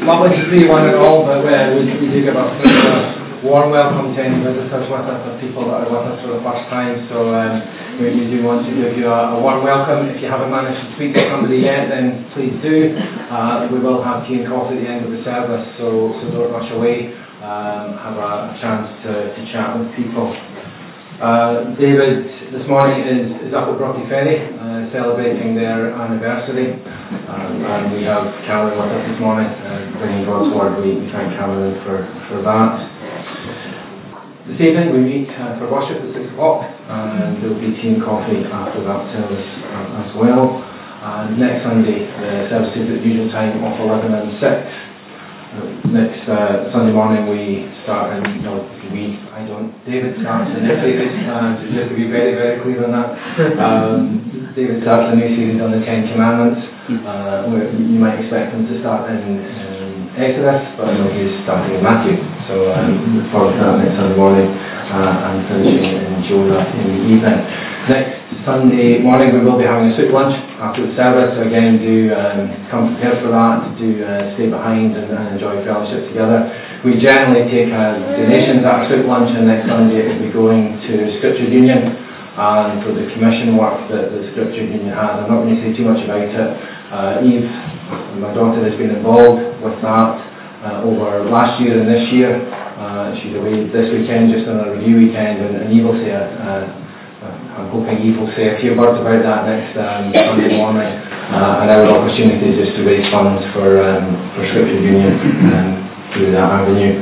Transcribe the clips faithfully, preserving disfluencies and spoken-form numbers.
Lovely to see one and all, but uh, we, we do give a warm welcome to any visitors with us or people that are with us for the first time. So um, we, we do want to give you a, a warm welcome. If you haven't managed to speak to somebody yet, then please do. Uh, we will have tea and coffee at the end of the service, so, so don't rush away. Um, have a, a chance to, to chat with people. Uh, David this morning is, is up at Brockie Ferry, uh, celebrating their anniversary, um, and we have Cameron with us this morning, uh, bringing God's Word. We, we thank Cameron for, for that. This evening we meet uh, for worship at six o'clock, and there will be tea and coffee after that service uh, as well. And next Sunday the service is at the usual time of eleven and six. Next uh, Sunday morning we start, and you know, we, I don't, David starts a new series, uh, so just to be very, very clear on that. Um, David starts a new series on the Ten Commandments, uh, where you might expect him to start in, in Exodus, but I know he's starting in Matthew, so um, look forward to that next Sunday morning, uh, and finishing in Jonah in the evening. Next Sunday morning we will be having a soup lunch after the service, so again do um, come prepared for that, do uh, stay behind and, and enjoy fellowship together. We generally take uh, donations at our soup lunch, and next Sunday it will be going to Scripture Union and for the commission work that the Scripture Union has. I'm not going to say too much about it. Uh, Eve, my daughter, has been involved with that uh, over last year and this year. Uh, she's away this weekend just on a review weekend, and, and Eve will say a, uh, I'm hoping Eve will say a few words about that next um, Sunday morning, uh, and our opportunity just to raise funds for um, for Scripture Union um, through that avenue.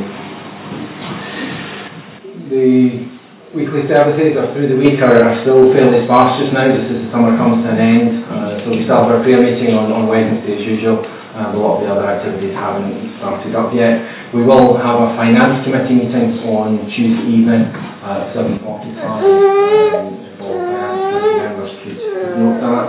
The weekly services or through the week are, are still fairly sparse just now, just as the summer comes to an end. Uh, so we still have our prayer meeting on, on Wednesday as usual. Uh, a lot of the other activities haven't started up yet. We will have a finance committee meeting on Tuesday evening at seven forty-five. Um, if all finance committee members could note that.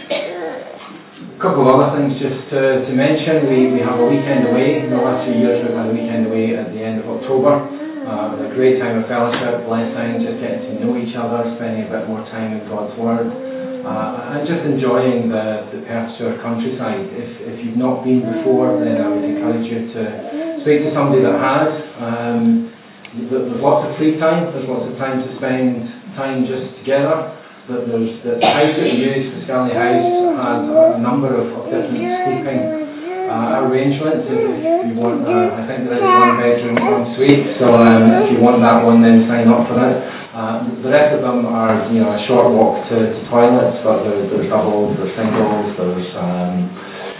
A couple of other things just to, to mention. We, we have a weekend away. In the last few years we've had a weekend away at the end of October. Uh, with a great time of fellowship, blessing, just getting to know each other, spending a bit more time in God's Word. Uh, and just enjoying the, the Perthshire countryside. If, if you've not been before, then I would encourage you to speak to somebody that has. Um, there's lots of free time, there's lots of time to spend time just together. But there's the, the house that we use, the Scully House, has a number of, of different sleeping uh, arrangements. If, if you want, uh, I think there is a one bedroom en suite, so um, if you want that one, then sign up for it. Uh, the rest of them are, you know, a short walk to, to toilets, but there, there's doubles, there's singles, there's um,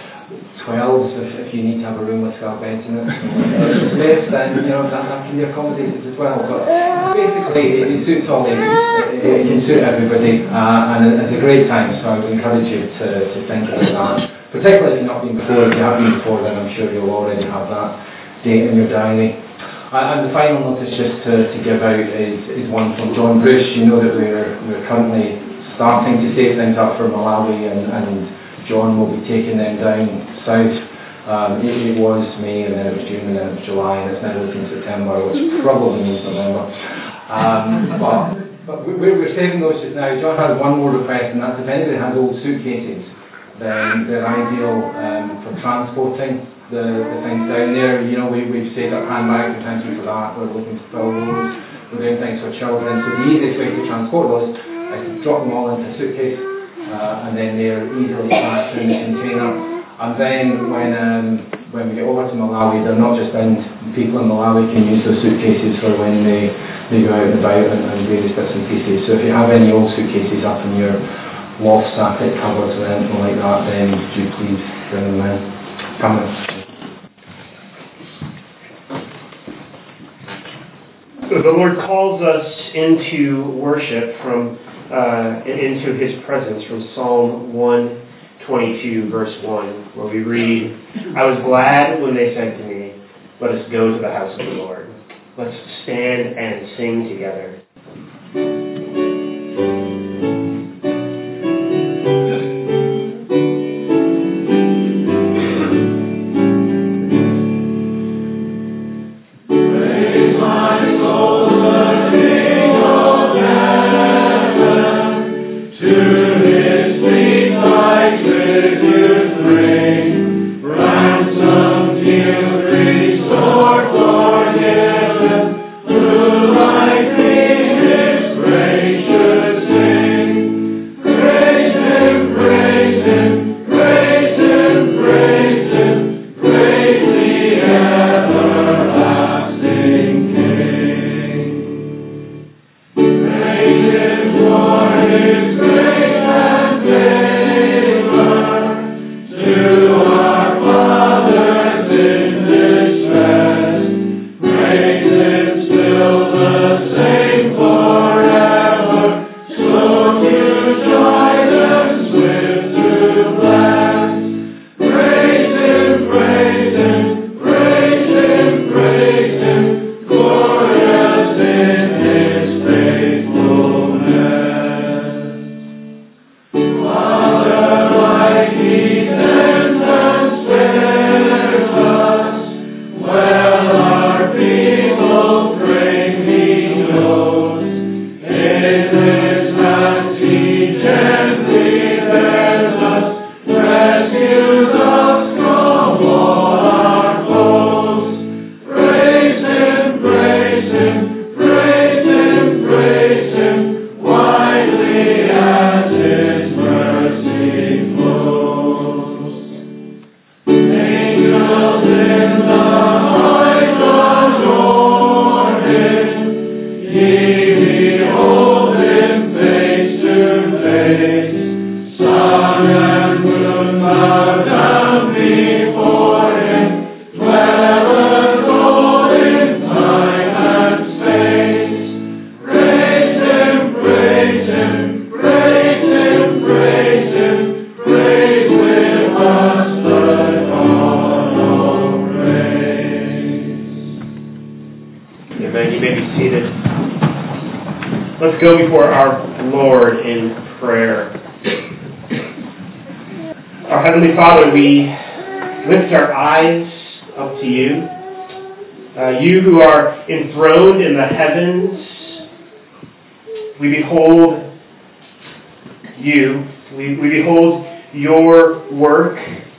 twelves if, if you need to have a room with twelve beds in it. So if there's space, then, you know, that, that can be accommodated as well. But basically, it, it suits all ages. It, it can suit everybody, uh, and it, it's a great time, so I would encourage you to, to think about that. Particularly if you've not been before. If you have been before, then I'm sure you'll already have that date in your diary. Uh, and the final notice just to, to give out is, is one from John Bruce. You know that we're, we're currently starting to save things up for Malawi, and, and John will be taking them down south. Um, it, it was May, and then it was June, and then it was July, and it's now looking September, which probably means November. Um, but but we're, we're saving those just now. John has one more request, and that's if anybody has old suitcases, then they're ideal um, for transporting the, the things down there. You know, we, we've saved up handbags, and thank you for that. We're looking to fill those. We're doing things for children. So the easiest way to transport those is to drop them all into a suitcase, uh, and then they're easily packed in the container. And then when um, when we get over to Malawi, they're not just in, people in Malawi can use those suitcases for when they, they go out and about and, and various bits and pieces. So if you have any old suitcases up in your loft, attic, cupboards or anything like that, then do please bring them in. Come in. So the Lord calls us into worship from uh, into His presence from Psalm one twenty-two, verse one, where we read, "I was glad when they said to me, 'Let us go to the house of the Lord.'" Let's stand and sing together. Ransom, dear Amen. You may be seated. Let's go before our Lord in prayer. Our Heavenly Father, we lift our eyes up to you. Uh, you who are enthroned in the heavens, we behold you. We, we behold your work.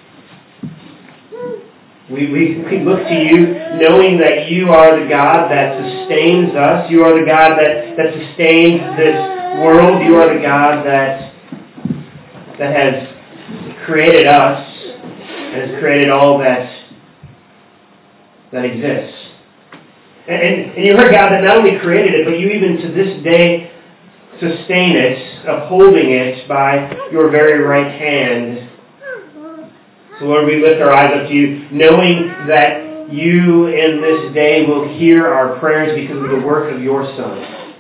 We, we, we look to you knowing that you are the God that sustains us. You are the God that, that sustains this world. You are the God that, that has created us and has created all that, that exists. And, and, and you are God that not only created it, but you even to this day sustain it, upholding it by your very right hand. So Lord, we lift our eyes up to you, knowing that you in this day will hear our prayers because of the work of your Son.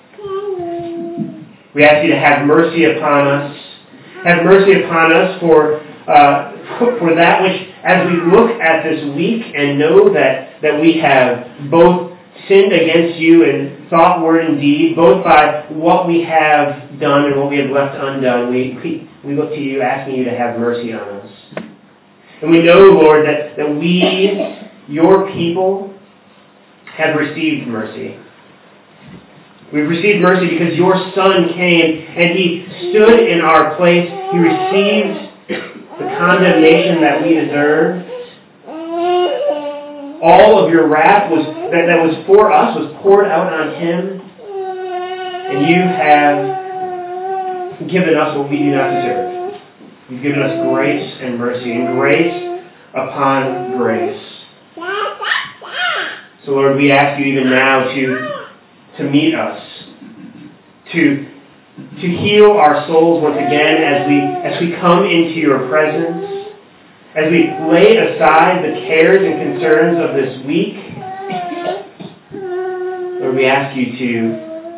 We ask you to have mercy upon us. Have mercy upon us for, uh, for that which, as we look at this week and know that, that we have both sinned against you in thought, word, and deed, both by what we have done and what we have left undone, we, we, we look to you asking you to have mercy on us. And we know, Lord, that, that we, your people, have received mercy. We've received mercy because your Son came and he stood in our place. He received the condemnation that we deserved. All of your wrath was that, that was for us was poured out on him. And you have given us what we do not deserve. You've given us grace and mercy, and grace upon grace. So, Lord, we ask you even now to, to meet us, to, to heal our souls once again as we, as we come into your presence, as we lay aside the cares and concerns of this week. Lord, we ask you to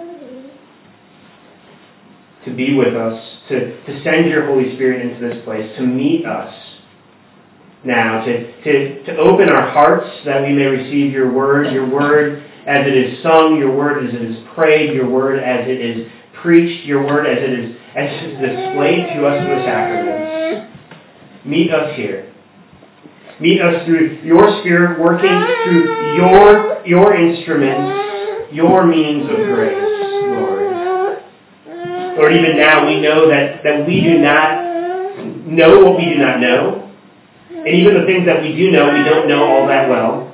to be with us, to, to send your Holy Spirit into this place, to meet us now, to, to, to open our hearts that we may receive your word, your word as it is sung, your word as it is prayed, your word as it is preached, your word as it is, as it is displayed to us in the sacraments. Meet us here. Meet us through your Spirit working through your, your instruments, your means of grace, Lord. Lord, even now we know that, that we do not know what we do not know. And even the things that we do know, we don't know all that well.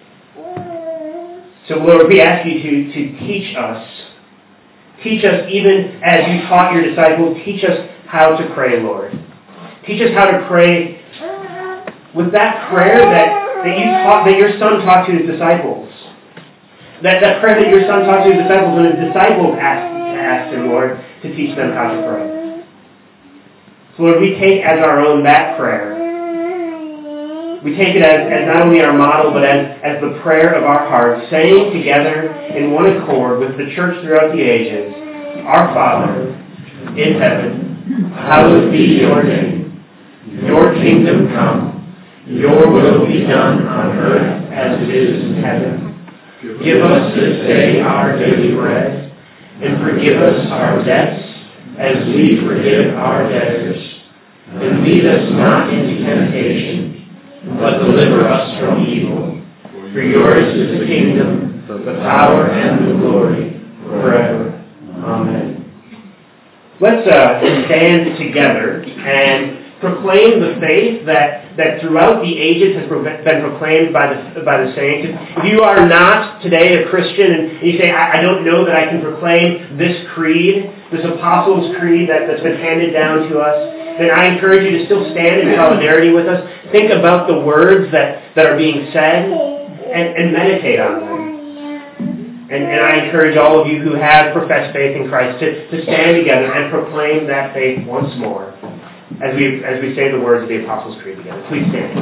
So, Lord, we ask you to, to teach us. Teach us even as you taught your disciples. Teach us how to pray, Lord. Teach us how to pray with that prayer that, that you taught, that your Son taught to his disciples. That, that prayer that your Son taught to his disciples when his disciples asked, asked him, Lord, to teach them how to pray. So, Lord, we take as our own that prayer. We take it as, as not only our model, but as, as the prayer of our hearts, saying together in one accord with the church throughout the ages, Our Father, in heaven, hallowed be your name. Your kingdom come. Your will be done on earth as it is in heaven. Give us this day our daily bread, and forgive us our debts as we forgive our debtors. And lead us not into temptation, but deliver us from evil. For yours is the kingdom, the power, and the glory, forever. Amen. Let's uh, stand together and proclaim the faith that, that throughout the ages has been proclaimed by the, by the saints. If you are not today a Christian and you say, I, I don't know that I can proclaim this creed, this Apostles' Creed that, that's been handed down to us, then I encourage you to still stand in solidarity with us. Think about the words that, that are being said and, and meditate on them. And, and I encourage all of you who have professed faith in Christ to, to stand together and proclaim that faith once more as we as we say the words of the Apostles' Creed together. Please stand.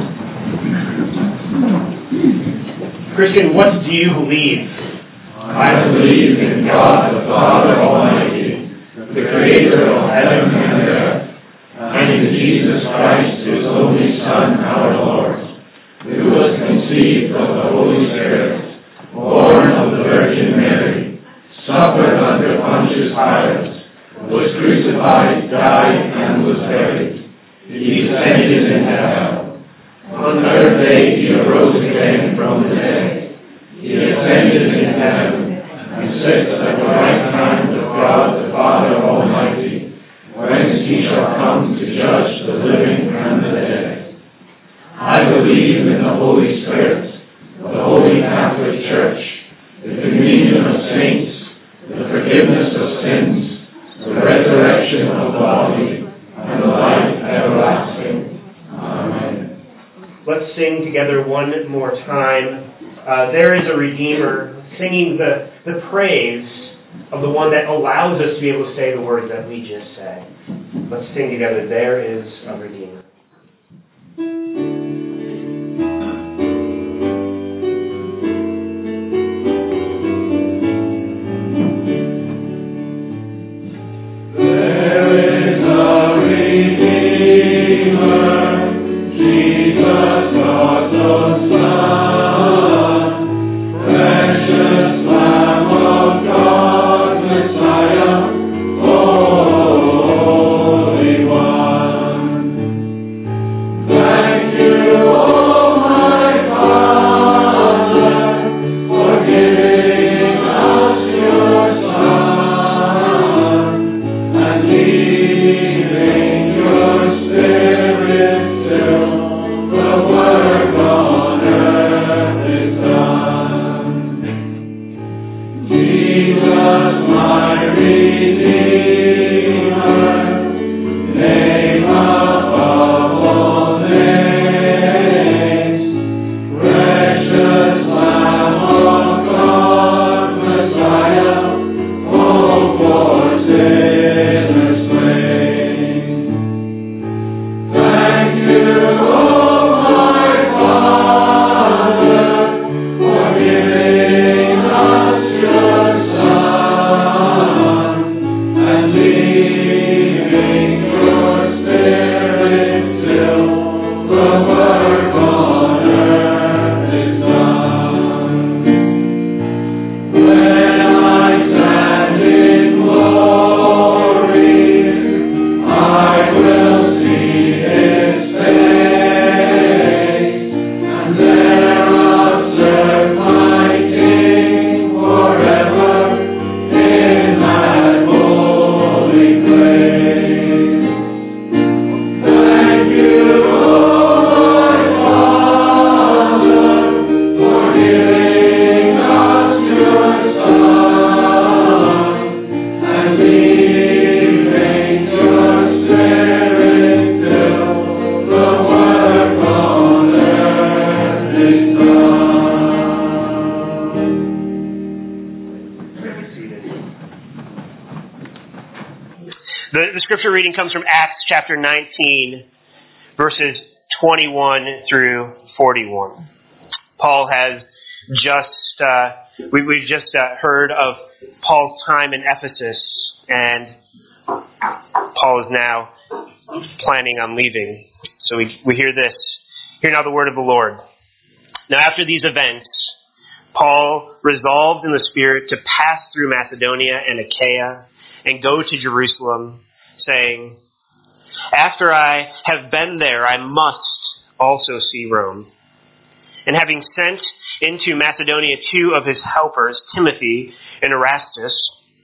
Christian, what do you believe? I believe in God the Father Almighty, the Creator of heaven and earth, and in Jesus Christ, his only Son, our Lord, who was conceived of the Holy Spirit, born of the Virgin Virgin Mary, suffered under Pontius Pilate, was crucified, died, and was buried. He descended into hell. On the third day he arose again from the dead. He ascended into heaven, and sits at the right hand of God the Father Almighty, whence he shall come to judge the living and the dead. I believe in the Holy Spirit, the Holy Catholic Church, the communion of saints, the forgiveness of sins, the resurrection of the body, and the life everlasting. Amen. Let's sing together one more time. Uh, there is a Redeemer, singing the, the praise of the one that allows us to be able to say the words that we just said. Let's sing together, there is a Redeemer. Reading comes from Acts chapter nineteen, verses twenty-one through forty-one. Paul has just, uh, we, we've just uh, heard of Paul's time in Ephesus, and Paul is now planning on leaving. So we, we hear this. Hear now the word of the Lord. Now after these events, Paul resolved in the Spirit to pass through Macedonia and Achaia and go to Jerusalem, saying, after I have been there, I must also see Rome. And having sent into Macedonia two of his helpers, Timothy and Erastus,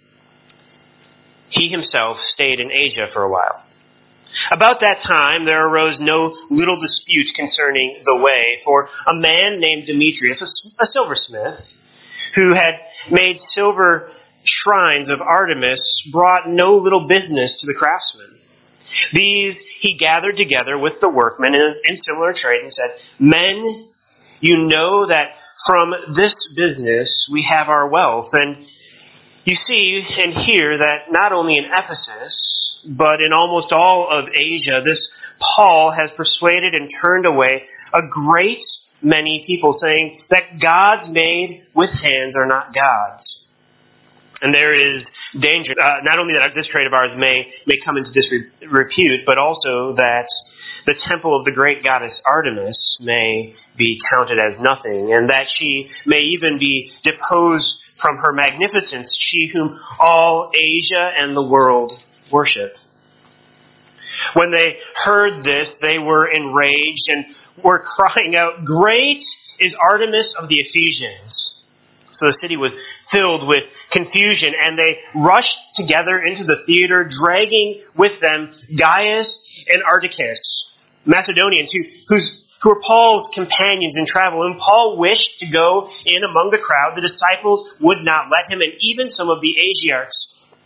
he himself stayed in Asia for a while. About that time, there arose no little dispute concerning the way, for a man named Demetrius, a silversmith, who had made silver shrines of Artemis, brought no little business to the craftsmen. These he gathered together with the workmen in, in similar trade and said, men, you know that from this business we have our wealth. And you see and hear that not only in Ephesus, but in almost all of Asia, this Paul has persuaded and turned away a great many people, saying that gods made with hands are not gods. And there is danger, uh, not only that this trade of ours may, may come into disrepute, but also that the temple of the great goddess Artemis may be counted as nothing, and that she may even be deposed from her magnificence, she whom all Asia and the world worship. When they heard this, they were enraged and were crying out, "Great is Artemis of the Ephesians." So the city was filled with confusion, and they rushed together into the theater, dragging with them Gaius and Aristarchus, Macedonians, who, whose, who were Paul's companions in travel. And Paul wished to go in among the crowd. The disciples would not let him, and even some of the Asiarchs,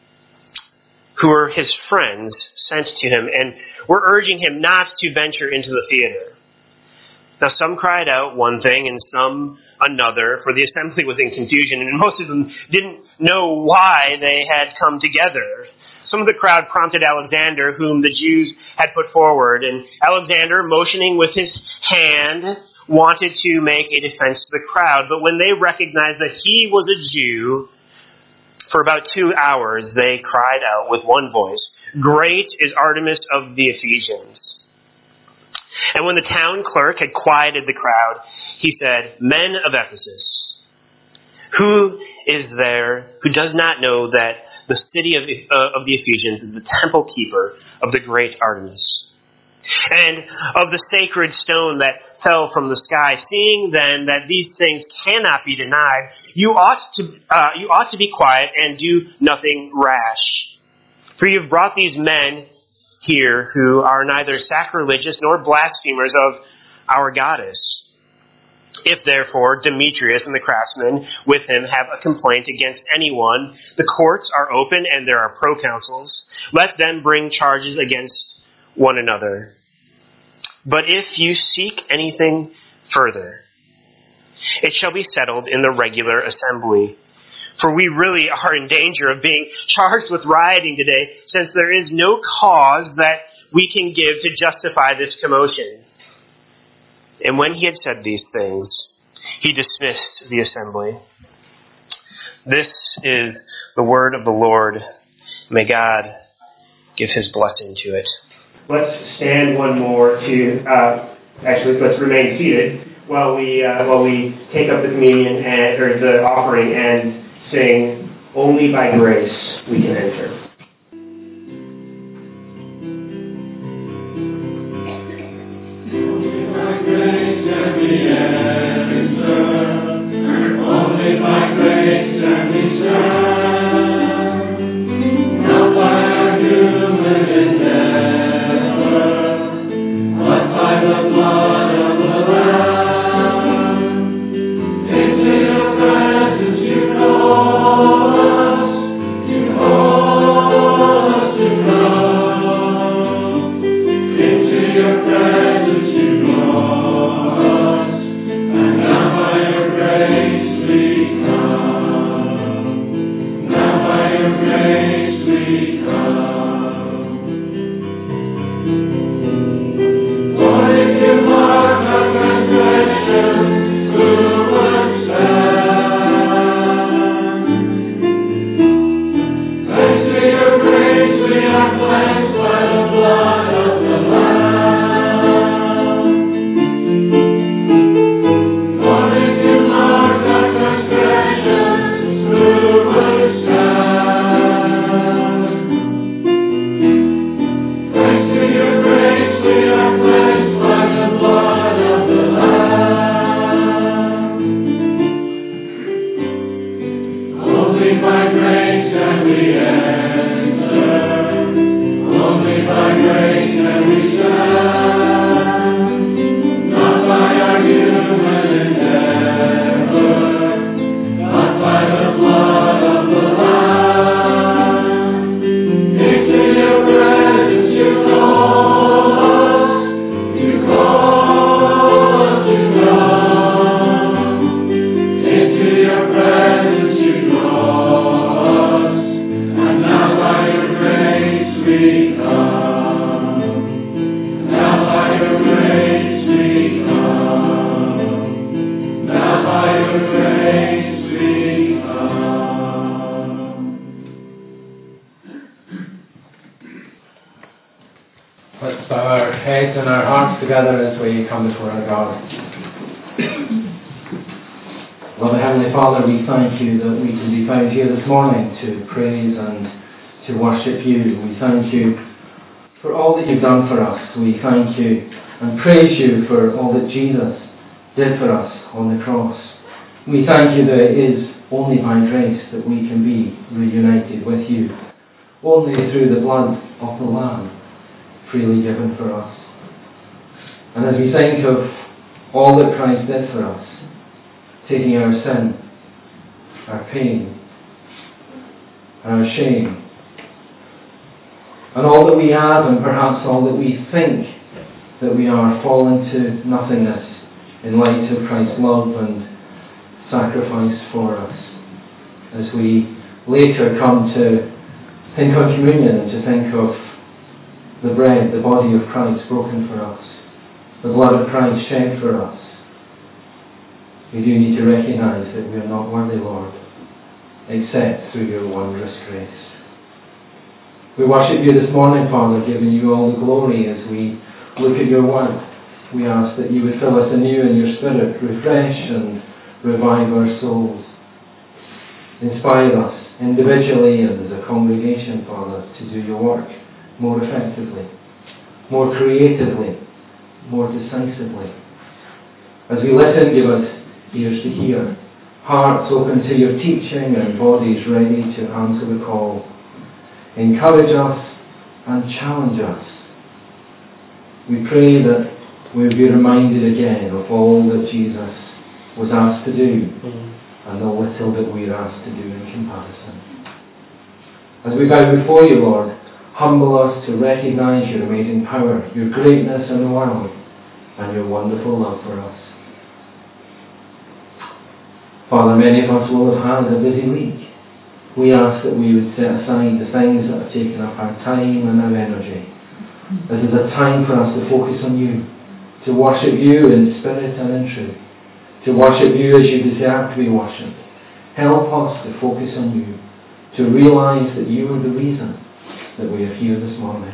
who were his friends, sent to him and were urging him not to venture into the theater. Now some cried out one thing and some another, for the assembly was in confusion, and most of them didn't know why they had come together. Some of the crowd prompted Alexander, whom the Jews had put forward, and Alexander, motioning with his hand, wanted to make a defense to the crowd. But when they recognized that he was a Jew, for about two hours they cried out with one voice, "Great is Artemis of the Ephesians." And when the town clerk had quieted the crowd, he said, "Men of Ephesus, who is there who does not know that the city of, uh, of the Ephesians is the temple keeper of the great Artemis, and of the sacred stone that fell from the sky? Seeing then that these things cannot be denied, you ought to uh, you ought to be quiet and do nothing rash. For you have brought these men here who are neither sacrilegious nor blasphemers of our goddess. If therefore Demetrius and the craftsmen with him have a complaint against anyone, the courts are open and there are proconsuls. Let them bring charges against one another. But if you seek anything further, it shall be settled in the regular assembly. For we really are in danger of being charged with rioting today, since there is no cause that we can give to justify this commotion." And when he had said these things, he dismissed the assembly. This is the word of the Lord. May God give his blessing to it. Let's stand one more to, uh, actually, let's remain seated while we uh, while we take up the communion and, or the offering and sing, "Only by grace we can enter." Only by grace can we enter. Only by grace can we stand. Not by our human endeavor, but by the blood of the Lamb. Into your presence you call us, you call us to come. Into your presence you call us, and now by your grace we come. Now by your grace we come. For if you mark our transgression, who would stand? Thanks to your grace we are cleansed by the blood of the Lamb. For if you mark our transgressions, who would stand? Thanks to your grace we are cleansed by the blood of the Lamb. Only by grace can we enter. Only by grace can we stand. Not by our human endeavor, but by the blood of the Lamb. Into your presence you call us, you call us to come. Into your presence you call us, and now by your grace we come. Now by your grace we come. Now by your grace we come. reflect on our hearts together as we come before our God. Loving Heavenly Father, we thank you that we can be found here this morning to praise and to worship you. We thank you for all that you've done for us. We thank you and praise you for all that Jesus did for us on the cross. We thank you that it is only by grace that we can be reunited with you. Only through the blood of the Lamb freely given for us. And as we think of all that Christ did for us, taking our sin, our pain, our shame, and all that we have and perhaps all that we think that we are, fall into nothingness in light of Christ's love and sacrifice for us. As we later come to think on communion and to think of the bread, the body of Christ broken for us, the blood of Christ shed for us, we do need to recognize that we are not worthy, Lord, except through your wondrous grace. We worship you this morning, Father, giving you all the glory as we look at your word. We ask that you would fill us anew in your Spirit, refresh and revive our souls. Inspire us individually and as a congregation, Father, to do your work more effectively, more creatively, more decisively. As we listen, give us ears to hear, hearts open to your teaching and bodies ready to answer the call. Encourage us and challenge us. We pray that we will be reminded again of all that Jesus was asked to do mm-hmm. and the little that we are asked to do in comparison. As we bow before you, Lord, humble us to recognize your amazing power, your greatness in the world, and your wonderful love for us. Father, many of us will have had a busy week. We ask that we would set aside the things that have taken up our time and our energy. This is a time for us to focus on you, to worship you in spirit and in truth, to worship you as you deserve to be worshipped. Help us to focus on you, to realize that you are the reason that we are here this morning.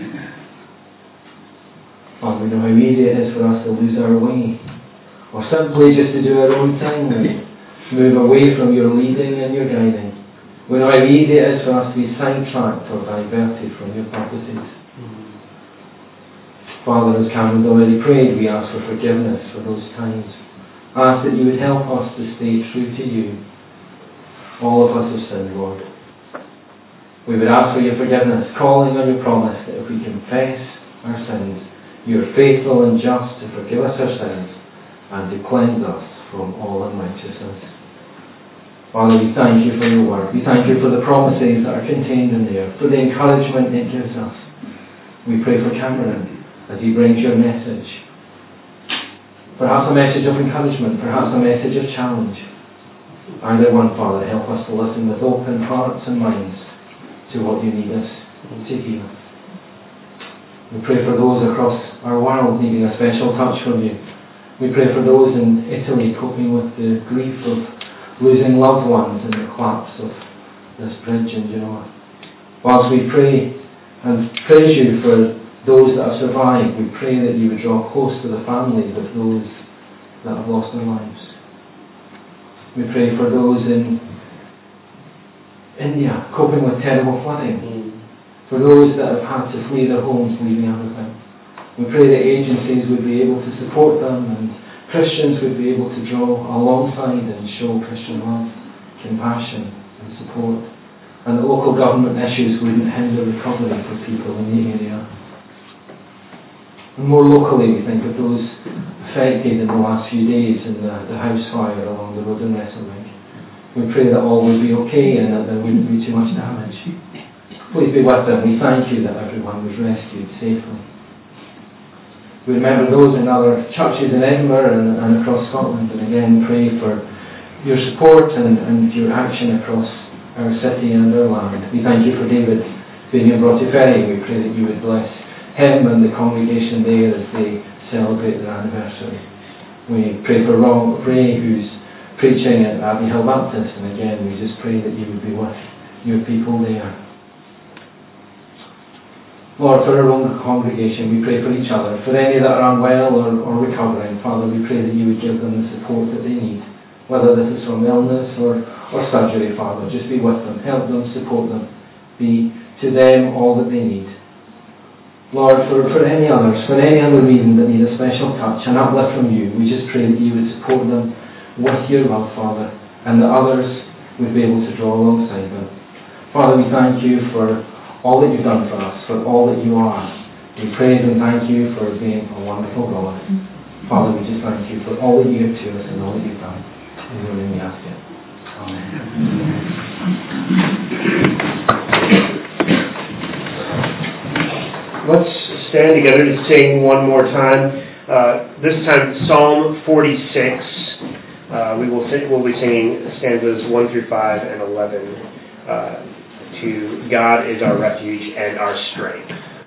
Father, we know how easy it is for us to lose our way, or simply just to do our own thing and move away from your leading and your guiding. We know how easy it is for us to be sidetracked or diverted from your purposes. Mm-hmm. Father, as Cameron's already prayed, we ask for forgiveness for those times. Ask that you would help us to stay true to you. All of us have sinned, Lord. We would ask for your forgiveness, calling on your promise that if we confess our sins, you are faithful and just to forgive us our sins and to cleanse us from all unrighteousness. Father, we thank you for your word. We thank you for the promises that are contained in there, for the encouragement it gives us. We pray for Cameron as he brings your message. Perhaps a message of encouragement, perhaps a message of challenge. Either one, Father, help us to listen with open hearts and minds to what you need us to hear. We pray for those across our world needing a special touch from you. We pray for those in Italy coping with the grief of losing loved ones in the collapse of this bridge in Genoa. Whilst we pray and praise you for those that have survived, we pray that you would draw close to the families of those that have lost their lives. We pray for those in India coping with terrible flooding, mm. for those that have had to flee their homes, leaving everything. We pray that agencies would be able to support them and Christians would be able to draw alongside and show Christian love, compassion and support, and that local government issues wouldn't hinder recovery for people in the area. And more locally, we think of those affected in the last few days in the, the house fire along the road in Wesselwig. We pray that all would be okay and that there wouldn't be too much damage. Please be with them. We thank you that everyone was rescued safely. We remember those in other churches in Edinburgh and, and across Scotland, and again pray for your support and, and your action across our city and our land. We thank you for David being in Broughty-Ferry. We pray that you would bless him and the congregation there as they celebrate their anniversary. We pray for Rob Ray, who's preaching at Abbey Hill Baptist, and again we just pray that you would be with your people there. Lord, for our own congregation, we pray for each other. For any that are unwell or, or recovering, Father, we pray that you would give them the support that they need. Whether this is from illness or, or surgery, Father, just be with them, help them, support them. Be to them all that they need. Lord, for, for any others, for any other reason that need a special touch, an uplift from you, we just pray that you would support them with your love, Father, and that others would be able to draw alongside them. Father, we thank you for all that you've done for us, for all that you are. We praise and thank you for being a wonderful God. Father, we just thank you for all that you give to us and all that you've done. In your name we ask it. Amen. Let's stand together to sing one more time. Uh, this time, Psalm forty-six. Uh, we will sing, we'll be singing stanzas one through five and eleven. Uh, to God is our refuge and our strength.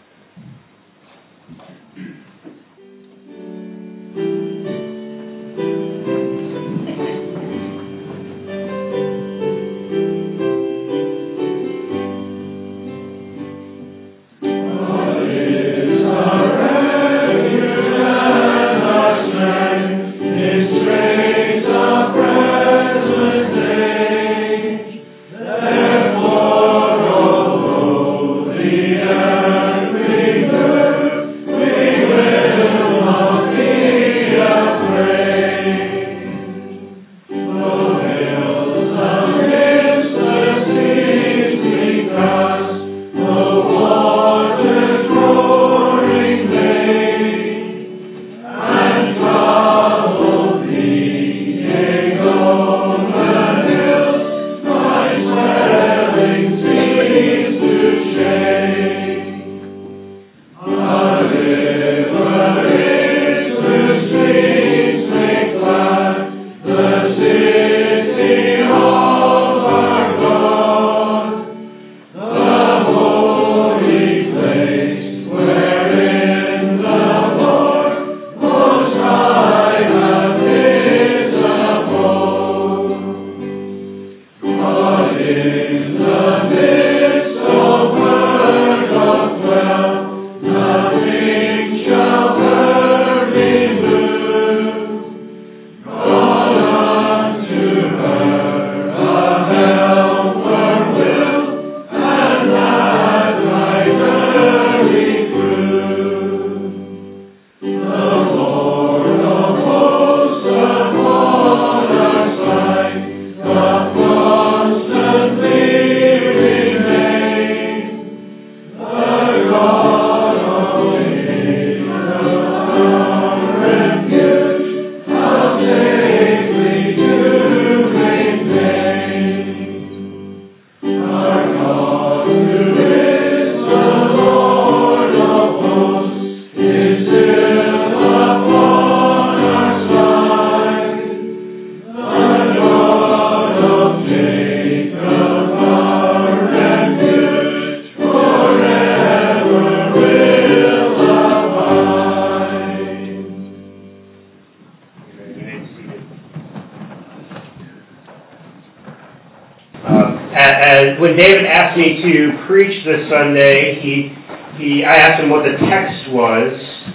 When David asked me to preach this Sunday, he, he, I asked him what the text was,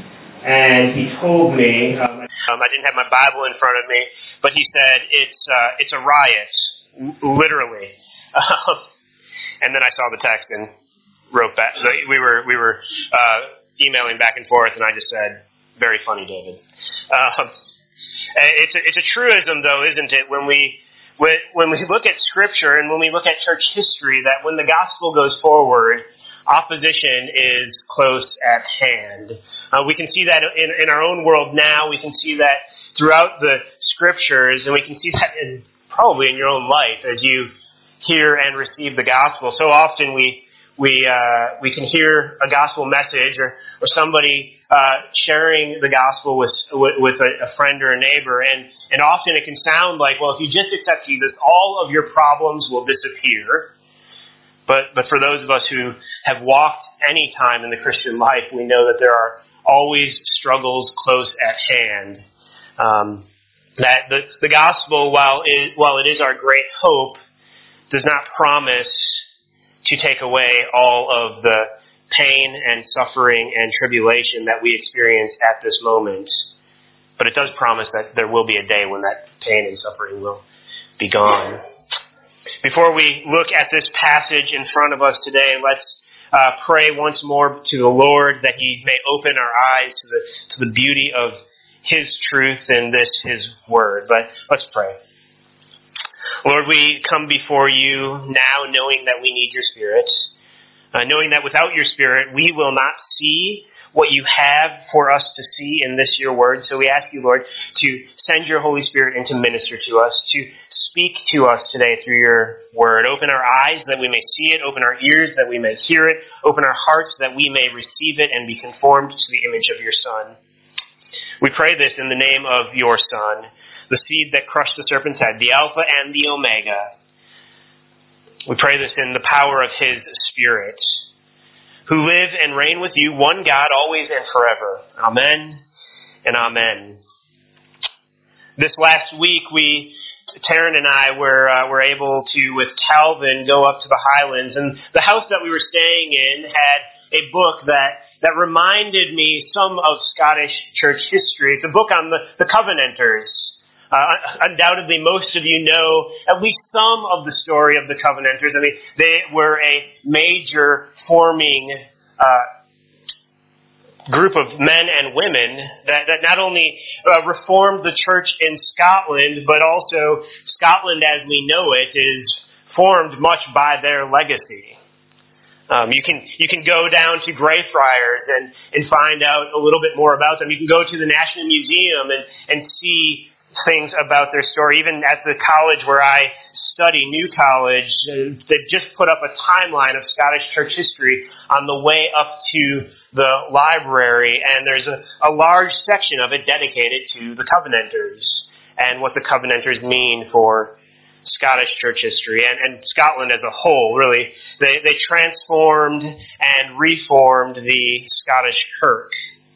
and he told me, um, um, I didn't have my Bible in front of me, but he said, it's, uh, it's a riot, literally. And then I saw the text and wrote back. So we were, we were uh, emailing back and forth, and I just said, very funny, David. Um, it's, a, it's a truism, though, isn't it, when we When we look at Scripture and when we look at church history, that when the gospel goes forward, opposition is close at hand. Uh, we can see that in, in our own world now. We can see that throughout the Scriptures, and we can see that in, probably in your own life as you hear and receive the gospel. So often we we uh, we can hear a gospel message or, or somebody uh, sharing the gospel with with, with a, a friend or a neighbor, and, and often it can sound like, well, if you just accept Jesus, all of your problems will disappear. But but for those of us who have walked any time in the Christian life, we know that there are always struggles close at hand. Um, that the, the gospel, while it, while it is our great hope, does not promise to take away all of the pain and suffering and tribulation that we experience at this moment. But it does promise that there will be a day when that pain and suffering will be gone. Before we look at this passage in front of us today, let's uh, pray once more to the Lord that He may open our eyes to the, to the beauty of His truth in this, His Word. But let's pray. Lord, we come before you now knowing that we need your Spirit, uh, knowing that without your Spirit we will not see what you have for us to see in this your word. So we ask you, Lord, to send your Holy Spirit and to minister to us, to speak to us today through your word. Open our eyes that we may see it, open our ears that we may hear it, open our hearts that we may receive it and be conformed to the image of your Son. We pray this in the name of your Son, the seed that crushed the serpent's head, the Alpha and the Omega. We pray this in the power of his Spirit, who live and reign with you, one God, always and forever. Amen and amen. This last week, we, Taryn and I, were uh, were able to, with Calvin, go up to the Highlands. And the house that we were staying in had a book that, that reminded me some of Scottish church history. It's a book on the, the Covenanters. Uh, undoubtedly, most of you know at least some of the story of the Covenanters. I mean, they were a major forming uh, group of men and women that, that not only uh, reformed the church in Scotland, but also Scotland as we know it is formed much by their legacy. Um, you can you can go down to Greyfriars and, and find out a little bit more about them. You can go to the National Museum and, and see things about their story. Even at the college where I study, New College, uh, they just put up a timeline of Scottish church history on the way up to the library, and there's a, a large section of it dedicated to the Covenanters and what the Covenanters mean for Scottish church history and, and Scotland as a whole, really. They, they transformed and reformed the Scottish kirk.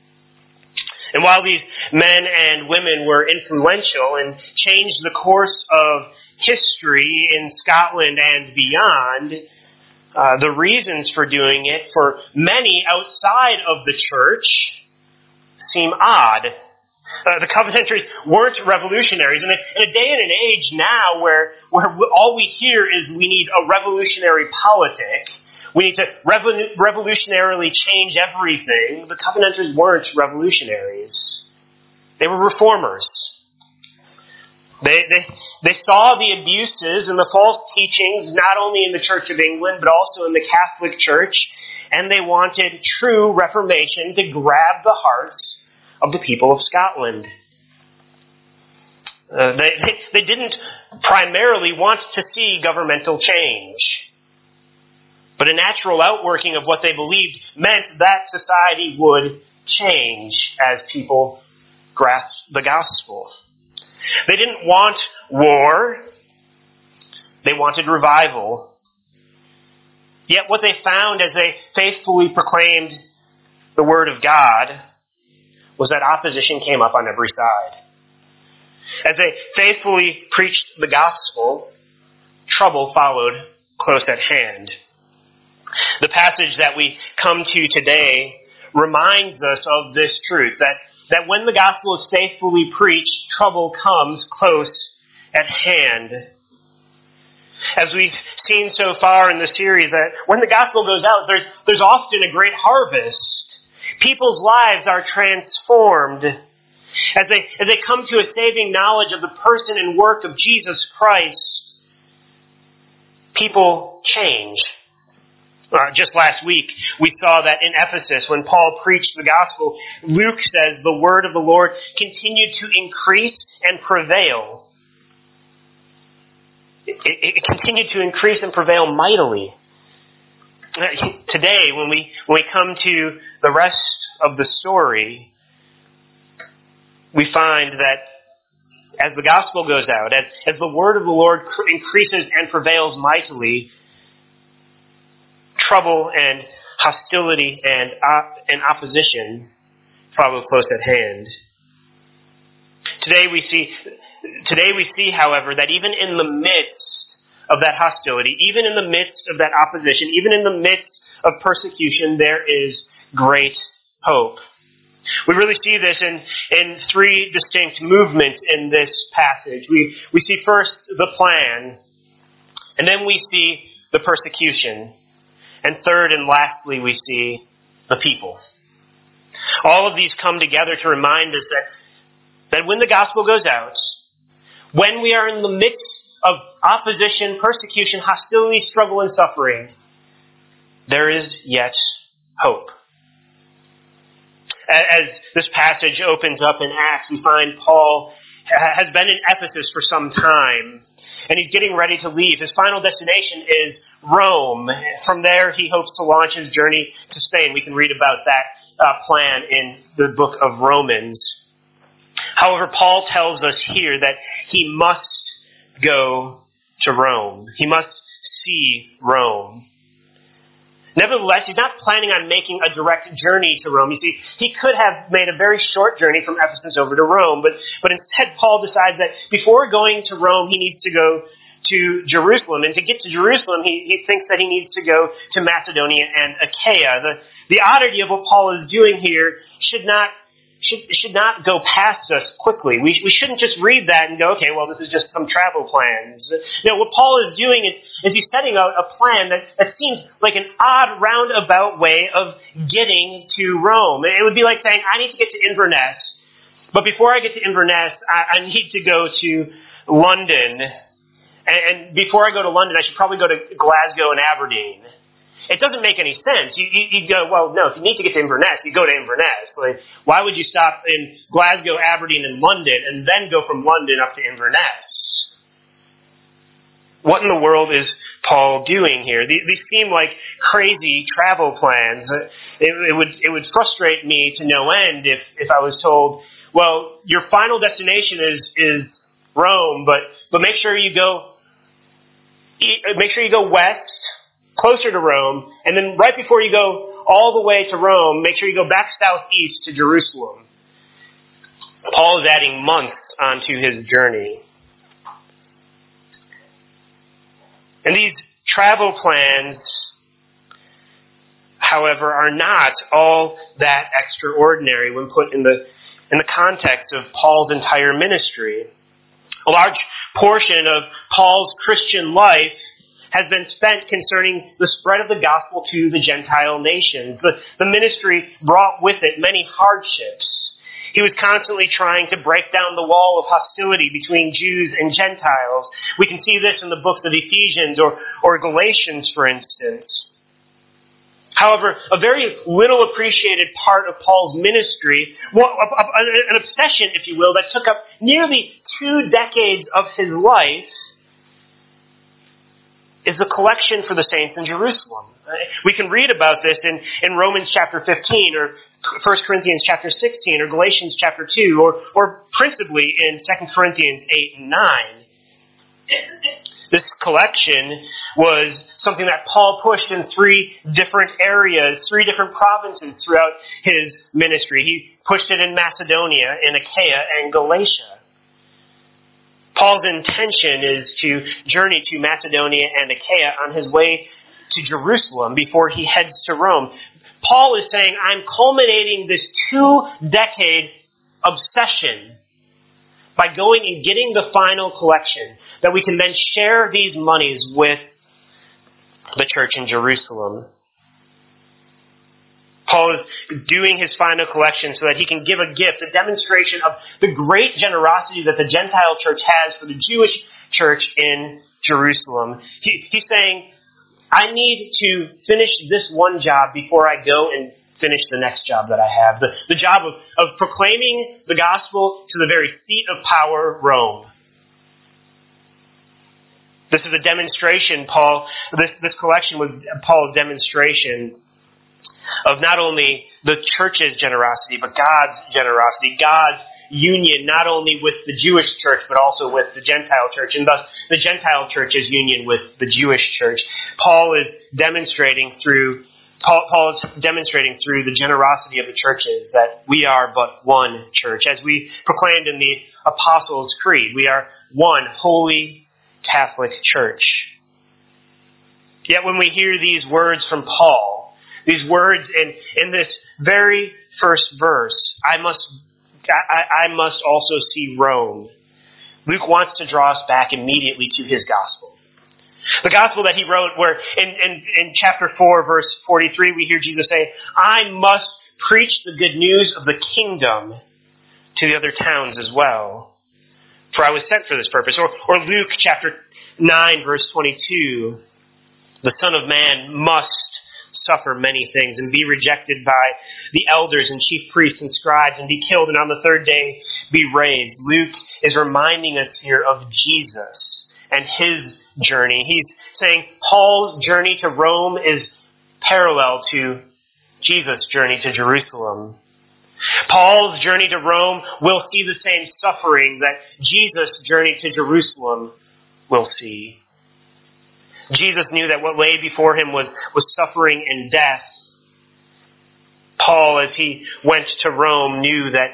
And while these men and women were influential and changed the course of history in Scotland and beyond, uh, the reasons for doing it for many outside of the church seem odd. Uh, the Covenanters weren't revolutionaries. And in a day and an age now where, where all we hear is we need a revolutionary politic, we need to revolu- revolutionarily change everything, the Covenanters weren't revolutionaries. They were reformers. They, they, they saw the abuses and the false teachings not only in the Church of England but also in the Catholic Church, and they wanted true reformation to grab the hearts of the people of Scotland. Uh, they, they, they didn't primarily want to see governmental change, but a natural outworking of what they believed meant that society would change as people grasped the gospel. They didn't want war. They wanted revival. Yet what they found as they faithfully proclaimed the word of God was that opposition came up on every side. As they faithfully preached the gospel, trouble followed close at hand. The passage that we come to today reminds us of this truth, that, that when the gospel is faithfully preached, trouble comes close at hand. As we've seen so far in the series, that when the gospel goes out, there's, there's often a great harvest. People's lives are transformed as they, as they come to a saving knowledge of the person and work of Jesus Christ. People change. Uh, just last week, we saw that in Ephesus, when Paul preached the gospel, Luke says the word of the Lord continued to increase and prevail. It, it, it continued to increase and prevail mightily. Uh, today, when we when we come to the rest of the story, we find that as the gospel goes out, as, as the word of the Lord increases and prevails mightily, trouble and hostility and op- and opposition follow close at hand. Today we see, today we see, however, that even in the midst of that hostility, even in the midst of that opposition, even in the midst of persecution, there is great hope. We really see this in, in three distinct movements in this passage. We, we see first the plan, and then we see the persecution, and third and lastly we see the people. All of these come together to remind us that, that when the gospel goes out, when we are in the midst of opposition, persecution, hostility, struggle, and suffering, there is yet hope. As this passage opens up in Acts, we find Paul has been in Ephesus for some time, and he's getting ready to leave. His final destination is Rome. From there, he hopes to launch his journey to Spain. We can read about that uh, plan in the book of Romans. However, Paul tells us here that he must go to Rome. He must see Rome. Nevertheless, he's not planning on making a direct journey to Rome. You see, he could have made a very short journey from Ephesus over to Rome, but, but instead Paul decides that before going to Rome, he needs to go to Jerusalem. And to get to Jerusalem, he, he thinks that he needs to go to Macedonia and Achaia. The, the oddity of what Paul is doing here should not Should, should not go past us quickly. We, we shouldn't just read that and go, okay, well, this is just some travel plans. You know, what Paul is doing is, is he's setting out a plan that, that seems like an odd roundabout way of getting to Rome. It would be like saying, I need to get to Inverness, but before I get to Inverness, I, I need to go to London. And, and before I go to London, I should probably go to Glasgow and Aberdeen. It doesn't make any sense. You, you, you go, well, no, if you need to get to Inverness, you go to Inverness. Like, why would you stop in Glasgow, Aberdeen, and London, and then go from London up to Inverness? What in the world is Paul doing here? These, these seem like crazy travel plans. It, it would it would frustrate me to no end if, if I was told, well, your final destination is is Rome, but but make sure you go make sure you go west, closer to Rome, and then right before you go all the way to Rome, make sure you go back southeast to Jerusalem. Paul is adding months onto his journey. And these travel plans, however, are not all that extraordinary when put in the in the context of Paul's entire ministry. A large portion of Paul's Christian life has been spent concerning the spread of the gospel to the Gentile nations. The, the ministry brought with it many hardships. He was constantly trying to break down the wall of hostility between Jews and Gentiles. We can see this in the books of Ephesians or, or Galatians, for instance. However, a very little appreciated part of Paul's ministry, well, an obsession, if you will, that took up nearly two decades of his life, is the collection for the saints in Jerusalem. We can read about this in, in Romans chapter fifteen, or First Corinthians chapter sixteen, or Galatians chapter two, or, or principally in Second Corinthians eight and nine. This collection was something that Paul pushed in three different areas, three different provinces throughout his ministry. He pushed it in Macedonia, in Achaia, and Galatia. Paul's intention is to journey to Macedonia and Achaia on his way to Jerusalem before he heads to Rome. Paul is saying, I'm culminating this two-decade obsession by going and getting the final collection, that we can then share these monies with the church in Jerusalem. Paul is doing his final collection so that he can give a gift, a demonstration of the great generosity that the Gentile church has for the Jewish church in Jerusalem. He, he's saying, I need to finish this one job before I go and finish the next job that I have. The, the job of, of proclaiming the gospel to the very seat of power, Rome. This is a demonstration, Paul, this, this collection was Paul's demonstration of not only the church's generosity, but God's generosity, God's union not only with the Jewish church, but also with the Gentile church, and thus the Gentile church's union with the Jewish church. Paul is demonstrating through Paul, Paul is demonstrating through the generosity of the churches that we are but one church. As we proclaimed in the Apostles' Creed, we are one holy Catholic church. Yet when we hear these words from Paul, these words in, in this very first verse, I must, I, I must also see Rome. Luke wants to draw us back immediately to his gospel. The gospel that he wrote, where in, in, in chapter four, verse forty-three, we hear Jesus say, I must preach the good news of the kingdom to the other towns as well, for I was sent for this purpose. Or, or Luke chapter nine, verse twenty-two, the Son of Man must suffer many things and be rejected by the elders and chief priests and scribes and be killed and on the third day be raised. Luke is reminding us here of Jesus and his journey. He's saying Paul's journey to Rome is parallel to Jesus' journey to Jerusalem. Paul's journey to Rome will see the same suffering that Jesus' journey to Jerusalem will see. Jesus knew that what lay before him was, was suffering and death. Paul, as he went to Rome, knew that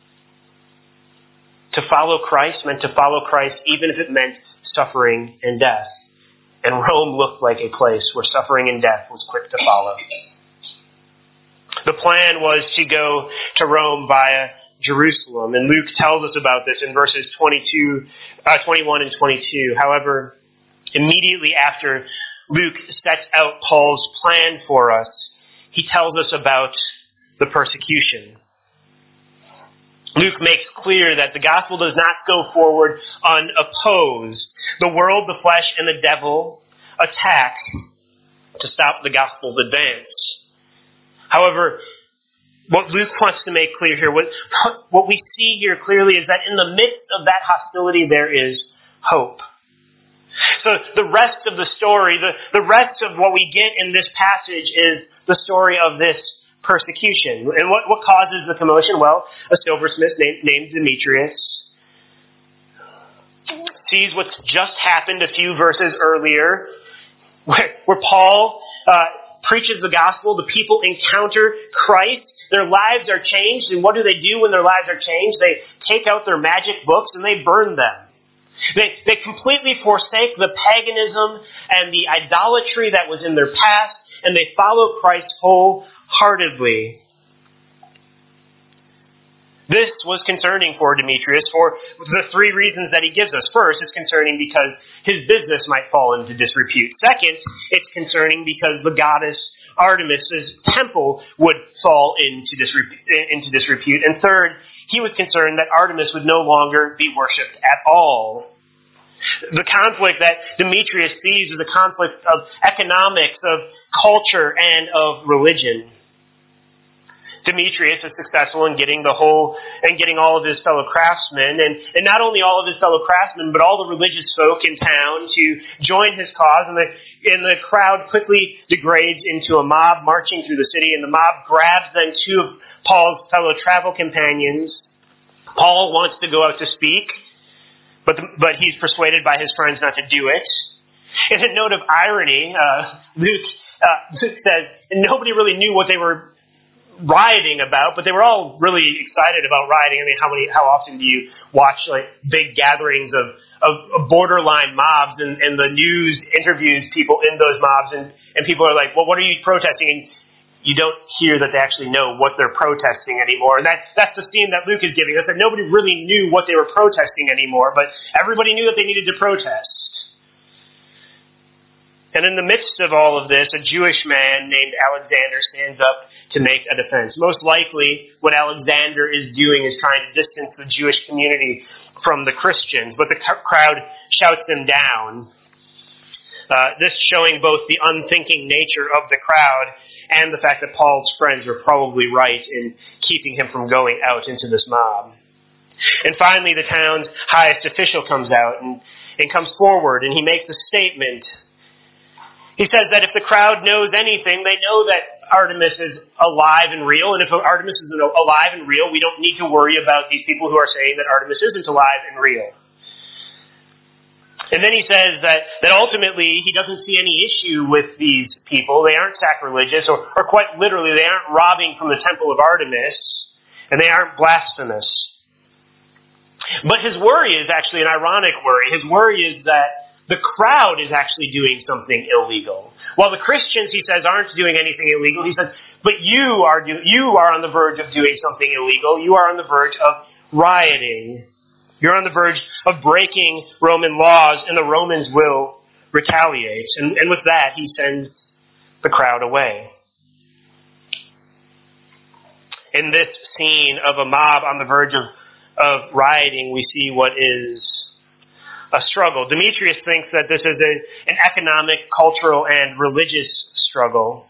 to follow Christ meant to follow Christ even if it meant suffering and death. And Rome looked like a place where suffering and death was quick to follow. The plan was to go to Rome via Jerusalem, and Luke tells us about this in verses twenty-two, uh, twenty-one and twenty-two. However, immediately after Luke sets out Paul's plan for us, he tells us about the persecution. Luke makes clear that the gospel does not go forward unopposed. The world, the flesh, and the devil attack to stop the gospel's advance. However, what Luke wants to make clear here, what, what we see here clearly is that in the midst of that hostility there is hope. So the rest of the story, the, the rest of what we get in this passage is the story of this persecution. And what, what causes the commotion? Well, a silversmith named, named Demetrius sees what's just happened a few verses earlier, where, where Paul uh, preaches the gospel, the people encounter Christ, their lives are changed, and what do they do when their lives are changed? They take out their magic books and they burn them. They, they completely forsake the paganism and the idolatry that was in their past, and they follow Christ wholeheartedly. This was concerning for Demetrius for the three reasons that he gives us. First, it's concerning because his business might fall into disrepute. Second, it's concerning because the goddess Artemis' temple would fall into disrepute, into disrepute. And third, he was concerned that Artemis would no longer be worshipped at all. The conflict that Demetrius sees is a conflict of economics, of culture, and of religion. Demetrius is successful in getting the whole and getting all of his fellow craftsmen, and, and not only all of his fellow craftsmen, but all the religious folk in town to join his cause. And the, and the crowd quickly degrades into a mob marching through the city, and the mob grabs then two of Paul's fellow travel companions. Paul wants to go out to speak, but the, but he's persuaded by his friends not to do it. In a note of irony, uh, Luke, uh, Luke says, and nobody really knew what they were rioting about, but they were all really excited about rioting. I mean, how many, how often do you watch like big gatherings of, of, of borderline mobs, and, and the news interviews people in those mobs, and, and people are like, well, what are you protesting? And you don't hear that they actually know what they're protesting anymore. And that, that's the theme that Luke is giving us, that nobody really knew what they were protesting anymore, but everybody knew that they needed to protest. And in the midst of all of this, a Jewish man named Alexander stands up to make a defense. Most likely, what Alexander is doing is trying to distance the Jewish community from the Christians, but the crowd shouts them down. Uh, this showing both the unthinking nature of the crowd and the fact that Paul's friends were probably right in keeping him from going out into this mob. And finally, the town's highest official comes out and, and comes forward, and he makes a statement. He says that if the crowd knows anything, they know that Artemis is alive and real. And if Artemis is alive and real, we don't need to worry about these people who are saying that Artemis isn't alive and real. And then he says that, that ultimately he doesn't see any issue with these people. They aren't sacrilegious, or, or quite literally, they aren't robbing from the temple of Artemis, and they aren't blasphemous. But his worry is actually an ironic worry. His worry is that the crowd is actually doing something illegal. While the Christians, he says, aren't doing anything illegal, he says, but you are do- you are on the verge of doing something illegal. You are on the verge of rioting. You're on the verge of breaking Roman laws, and the Romans will retaliate. And, and with that, he sends the crowd away. In this scene of a mob on the verge of, of rioting, we see what is a struggle. Demetrius thinks that this is a, an economic, cultural, and religious struggle.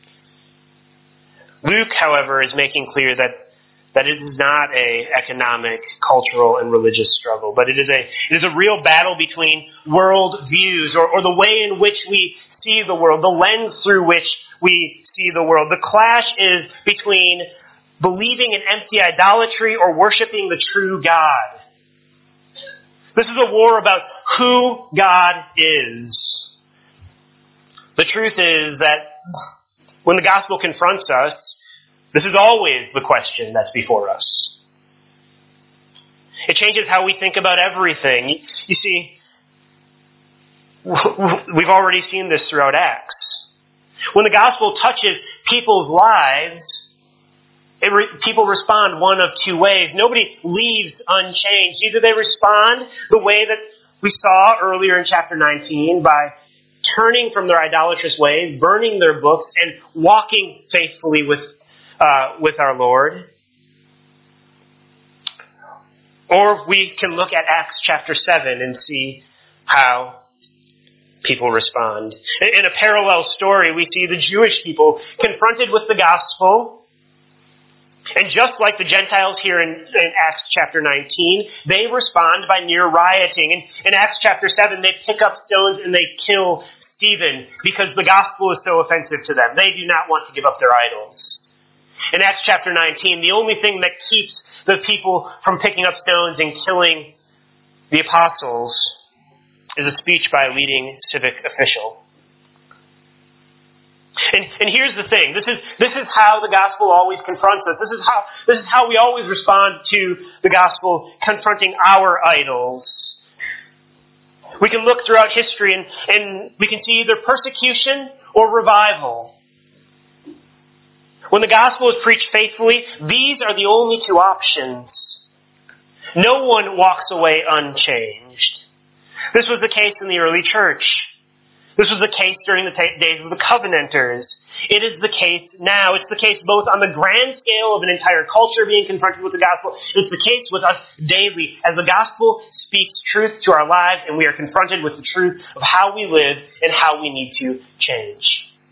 Luke, however, is making clear that, that it is not a economic, cultural, and religious struggle, but it is a it is a real battle between world views, or, or the way in which we see the world, the lens through which we see the world. The clash is between believing in empty idolatry or worshiping the true God. This is a war about who God is. The truth is that when the gospel confronts us, this is always the question that's before us. It changes how we think about everything. You see, we've already seen this throughout Acts. When the gospel touches people's lives, It re- people respond one of two ways. Nobody leaves unchanged. Either they respond the way that we saw earlier in chapter nineteen by turning from their idolatrous ways, burning their books, and walking faithfully with uh, with our Lord. Or we can look at Acts chapter seven and see how people respond. In a parallel story, we see the Jewish people confronted with the gospel. And just like the Gentiles here in, in Acts chapter nineteen, they respond by near rioting. And in Acts chapter seven, they pick up stones and they kill Stephen because the gospel is so offensive to them. They do not want to give up their idols. In Acts chapter nineteen, the only thing that keeps the people from picking up stones and killing the apostles is a speech by a leading civic official. And, and here's the thing. This is this is how the gospel always confronts us. This is how this is how we always respond to the gospel confronting our idols. We can look throughout history and, and we can see either persecution or revival. When the gospel is preached faithfully, these are the only two options. No one walks away unchanged. This was the case in the early church. This was the case during the t- days of the Covenanters. It is the case now. It's the case both on the grand scale of an entire culture being confronted with the gospel. It's the case with us daily as the gospel speaks truth to our lives and we are confronted with the truth of how we live and how we need to change.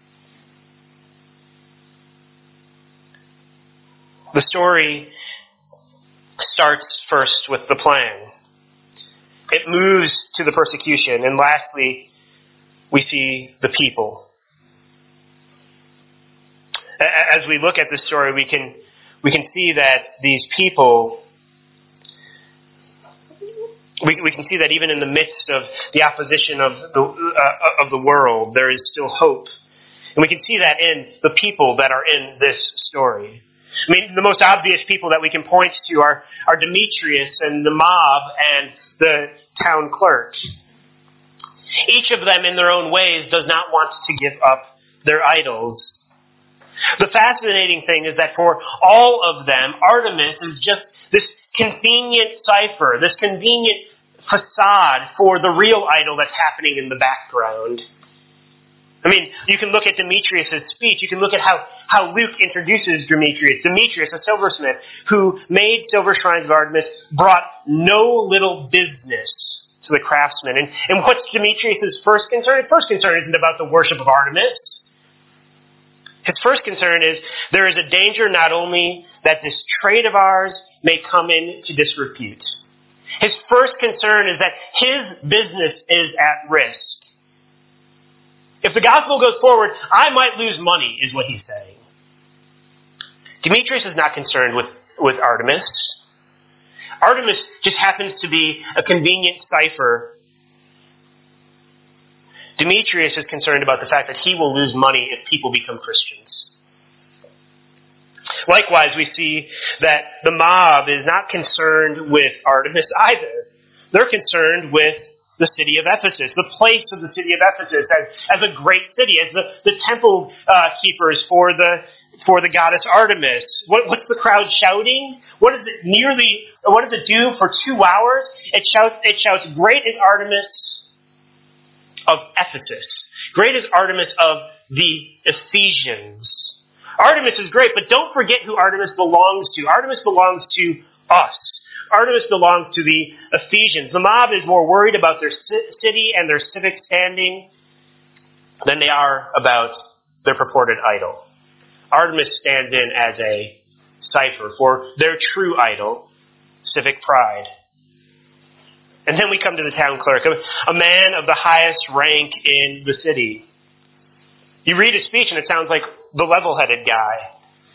The story starts first with the plan. It moves to the persecution, and lastly, we see the people. As we look at this story, we can we can see that these people, we, we can see that even in the midst of the opposition of the uh, of the world, there is still hope, and we can see that in the people that are in this story. I mean, the most obvious people that we can point to are are Demetrius and the mob and the town clerk. Each of them in their own ways does not want to give up their idols. The fascinating thing is that for all of them, Artemis is just this convenient cipher, this convenient facade for the real idol that's happening in the background. I mean, you can look at Demetrius' speech. You can look at how, how Luke introduces Demetrius. Demetrius, a silversmith who made silver shrines of Artemis, brought no little business to the craftsmen. And, and what's Demetrius' first concern? His first concern isn't about the worship of Artemis. His first concern is there is a danger not only that this trade of ours may come into disrepute. His first concern is that his business is at risk. If the gospel goes forward, I might lose money, is what he's saying. Demetrius is not concerned with, with Artemis. Artemis just happens to be a convenient cipher. Demetrius is concerned about the fact that he will lose money if people become Christians. Likewise, we see that the mob is not concerned with Artemis either. They're concerned with the city of Ephesus, the place of the city of Ephesus as, as a great city, as the, the temple uh, keepers for the for the goddess Artemis. What, what's the crowd shouting? What does it nearly? What does it do for two hours? It shouts. It shouts, "Great is Artemis of Ephesus. Great is Artemis of the Ephesians." Artemis is great, but don't forget who Artemis belongs to. Artemis belongs to us. Artemis belongs to the Ephesians. The mob is more worried about their city and their civic standing than they are about their purported idol. Artemis stands in as a cipher for their true idol, civic pride. And then we come to the town clerk, a man of the highest rank in the city. You read his speech and it sounds like the level-headed guy.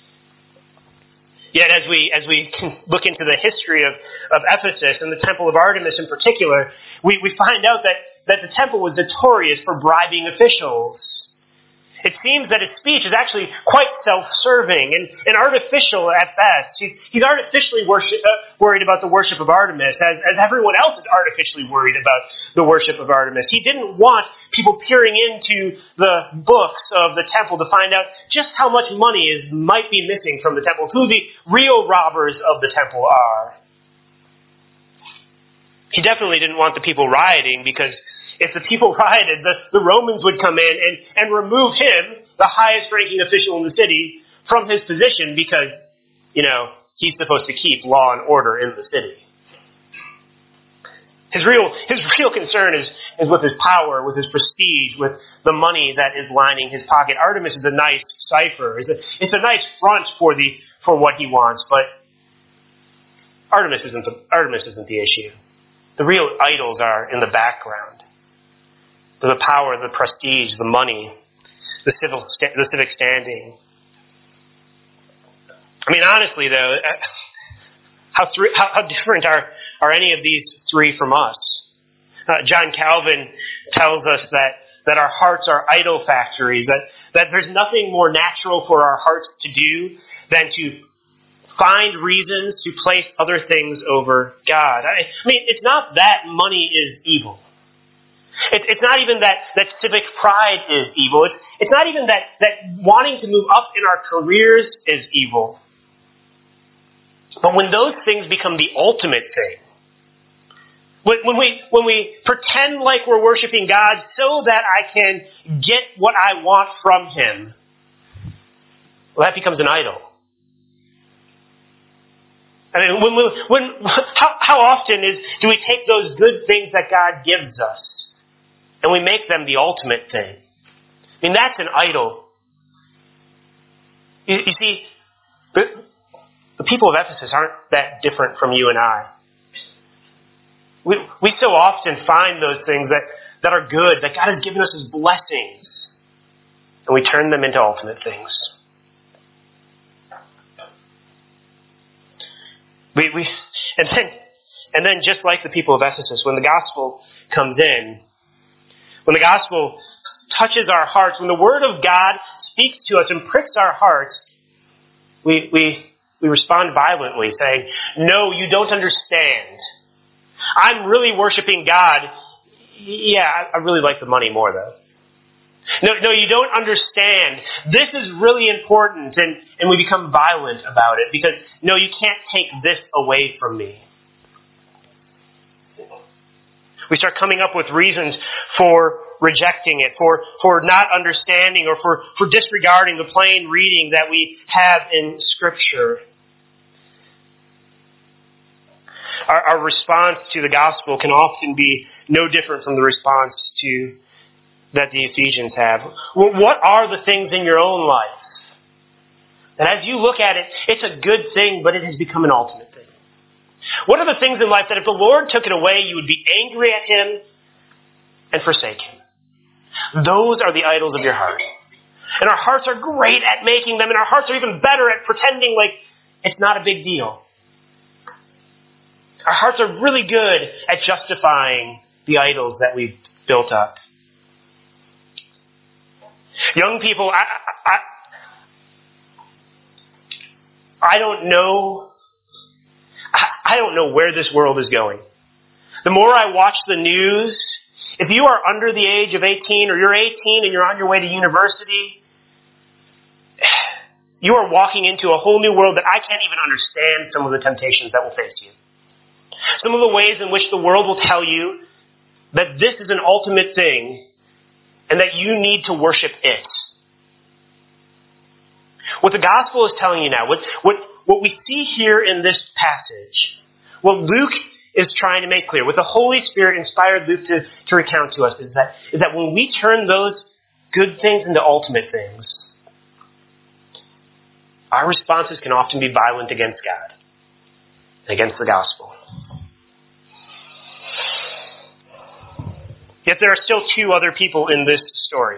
Yet as we as we look into the history of, of Ephesus and the Temple of Artemis in particular, we, we find out that, that the temple was notorious for bribing officials. It seems that his speech is actually quite self-serving and, and artificial at best. He's, he's artificially worship, uh, worried about the worship of Artemis, as, as everyone else is artificially worried about the worship of Artemis. He didn't want people peering into the books of the temple to find out just how much money is might be missing from the temple, who the real robbers of the temple are. He definitely didn't want the people rioting, because if the people rioted, the, the Romans would come in and, and remove him, the highest ranking official in the city, from his position because, you know, he's supposed to keep law and order in the city. His real his real concern is, is with his power, with his prestige, with the money that is lining his pocket. Artemis is a nice cipher. It's a, it's a nice front for the for what he wants, but Artemis isn't the, Artemis isn't the issue. The real idols are in the background. The power, the prestige, the money, the civil, the civic standing. I mean, honestly, though, how three, how, how different are, are any of these three from us? Uh, John Calvin tells us that, that our hearts are idol factories, that, that there's nothing more natural for our hearts to do than to find reasons to place other things over God. I, I mean, it's not that money is evil. It's, it's not even that, that civic pride is evil. It's, it's not even that, that wanting to move up in our careers is evil. But when those things become the ultimate thing, when, when we when we pretend like we're worshiping God so that I can get what I want from Him, well, that becomes an idol. I mean, when, we, when how, how often is do we take those good things that God gives us and we make them the ultimate thing? I mean, that's an idol. You, you see, the, the people of Ephesus aren't that different from you and I. We, we so often find those things that, that are good, that God has given us as blessings, and we turn them into ultimate things. We, we, and then, and then just like the people of Ephesus, when the gospel comes in, when the gospel touches our hearts, when the word of God speaks to us and pricks our hearts, we, we, we respond violently, saying, "No, you don't understand. I'm really worshiping God. Yeah, I, I really like the money more, though. No, no, you don't understand. This is really important." And, and we become violent about it because, no, you can't take this away from me. We start coming up with reasons for rejecting it, for, for not understanding, or for, for disregarding the plain reading that we have in Scripture. Our, our response to the gospel can often be no different from the response to that the Ephesians have. What are the things in your own life that as you look at it, it's a good thing, but it has become an ultimate thing? What are the things in life that if the Lord took it away, you would be angry at Him and forsake Him? Those are the idols of your heart. And our hearts are great at making them, and our hearts are even better at pretending like it's not a big deal. Our hearts are really good at justifying the idols that we've built up. Young people, I, I, I don't know, I, I don't know where this world is going. The more I watch the news If you are under the age of eighteen, or you're eighteen and you're on your way to university, you are walking into a whole new world that I can't even understand some of the temptations that will face you. Some of the ways in which the world will tell you that this is an ultimate thing and that you need to worship it. What the gospel is telling you now, what, what, what we see here in this passage, what Luke is trying to make clear, what the Holy Spirit inspired Luke to, to recount to us, is that, is that when we turn those good things into ultimate things, our responses can often be violent against God and against the gospel. Yet there are still two other people in this story.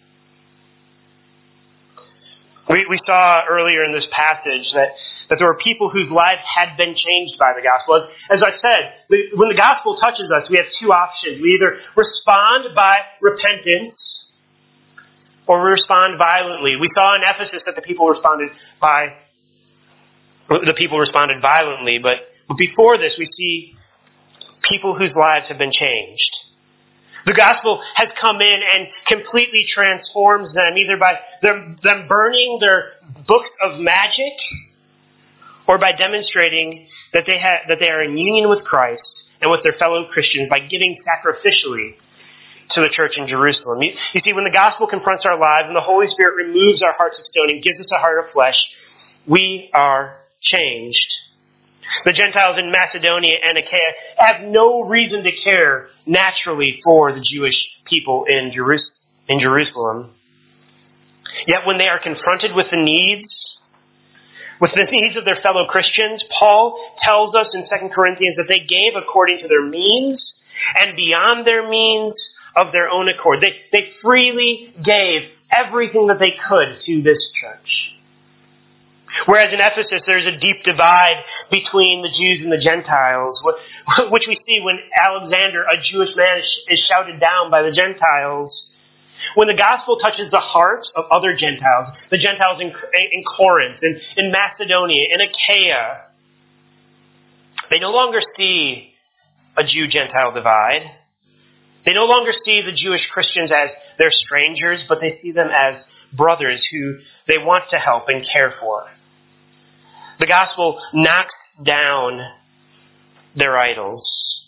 We, we saw earlier in this passage that, that there were people whose lives had been changed by the gospel. As, as I said, the, when the gospel touches us, we have two options. We either respond by repentance, or we respond violently. We saw in Ephesus that the people responded by the people responded violently, but, but before this, we see people whose lives have been changed. The gospel has come in and completely transforms them, either by them, them burning their books of magic, or by demonstrating that they have that they are in union with Christ and with their fellow Christians by giving sacrificially to the church in Jerusalem. You, you see, when the gospel confronts our lives and the Holy Spirit removes our hearts of stone and gives us a heart of flesh, we are changed. The Gentiles in Macedonia and Achaia have no reason to care naturally for the Jewish people in Jerus- in Jerusalem. Yet when they are confronted with the needs, with the needs of their fellow Christians, Paul tells us in Second Corinthians that they gave according to their means and beyond their means of their own accord. They, they freely gave everything that they could to this church. Whereas in Ephesus, there's a deep divide between the Jews and the Gentiles, which we see when Alexander, a Jewish man, is shouted down by the Gentiles. When the gospel touches the heart of other Gentiles, the Gentiles in, in Corinth, in, in Macedonia, in Achaia, they no longer see a Jew-Gentile divide. They no longer see the Jewish Christians as their strangers, but they see them as brothers who they want to help and care for. The gospel knocks down their idols.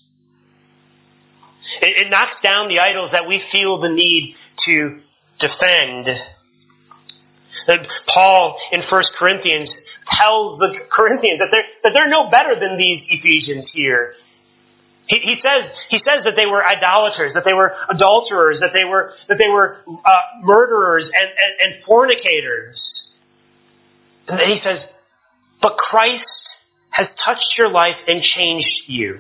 It, it knocks down the idols that we feel the need to defend. And Paul in First Corinthians tells the Corinthians that they're, that they're no better than these Ephesians here. He, he says he says that they were idolaters, that they were adulterers, that they were that they were uh, murderers and, and, and fornicators. And then he says, but Christ has touched your life and changed you.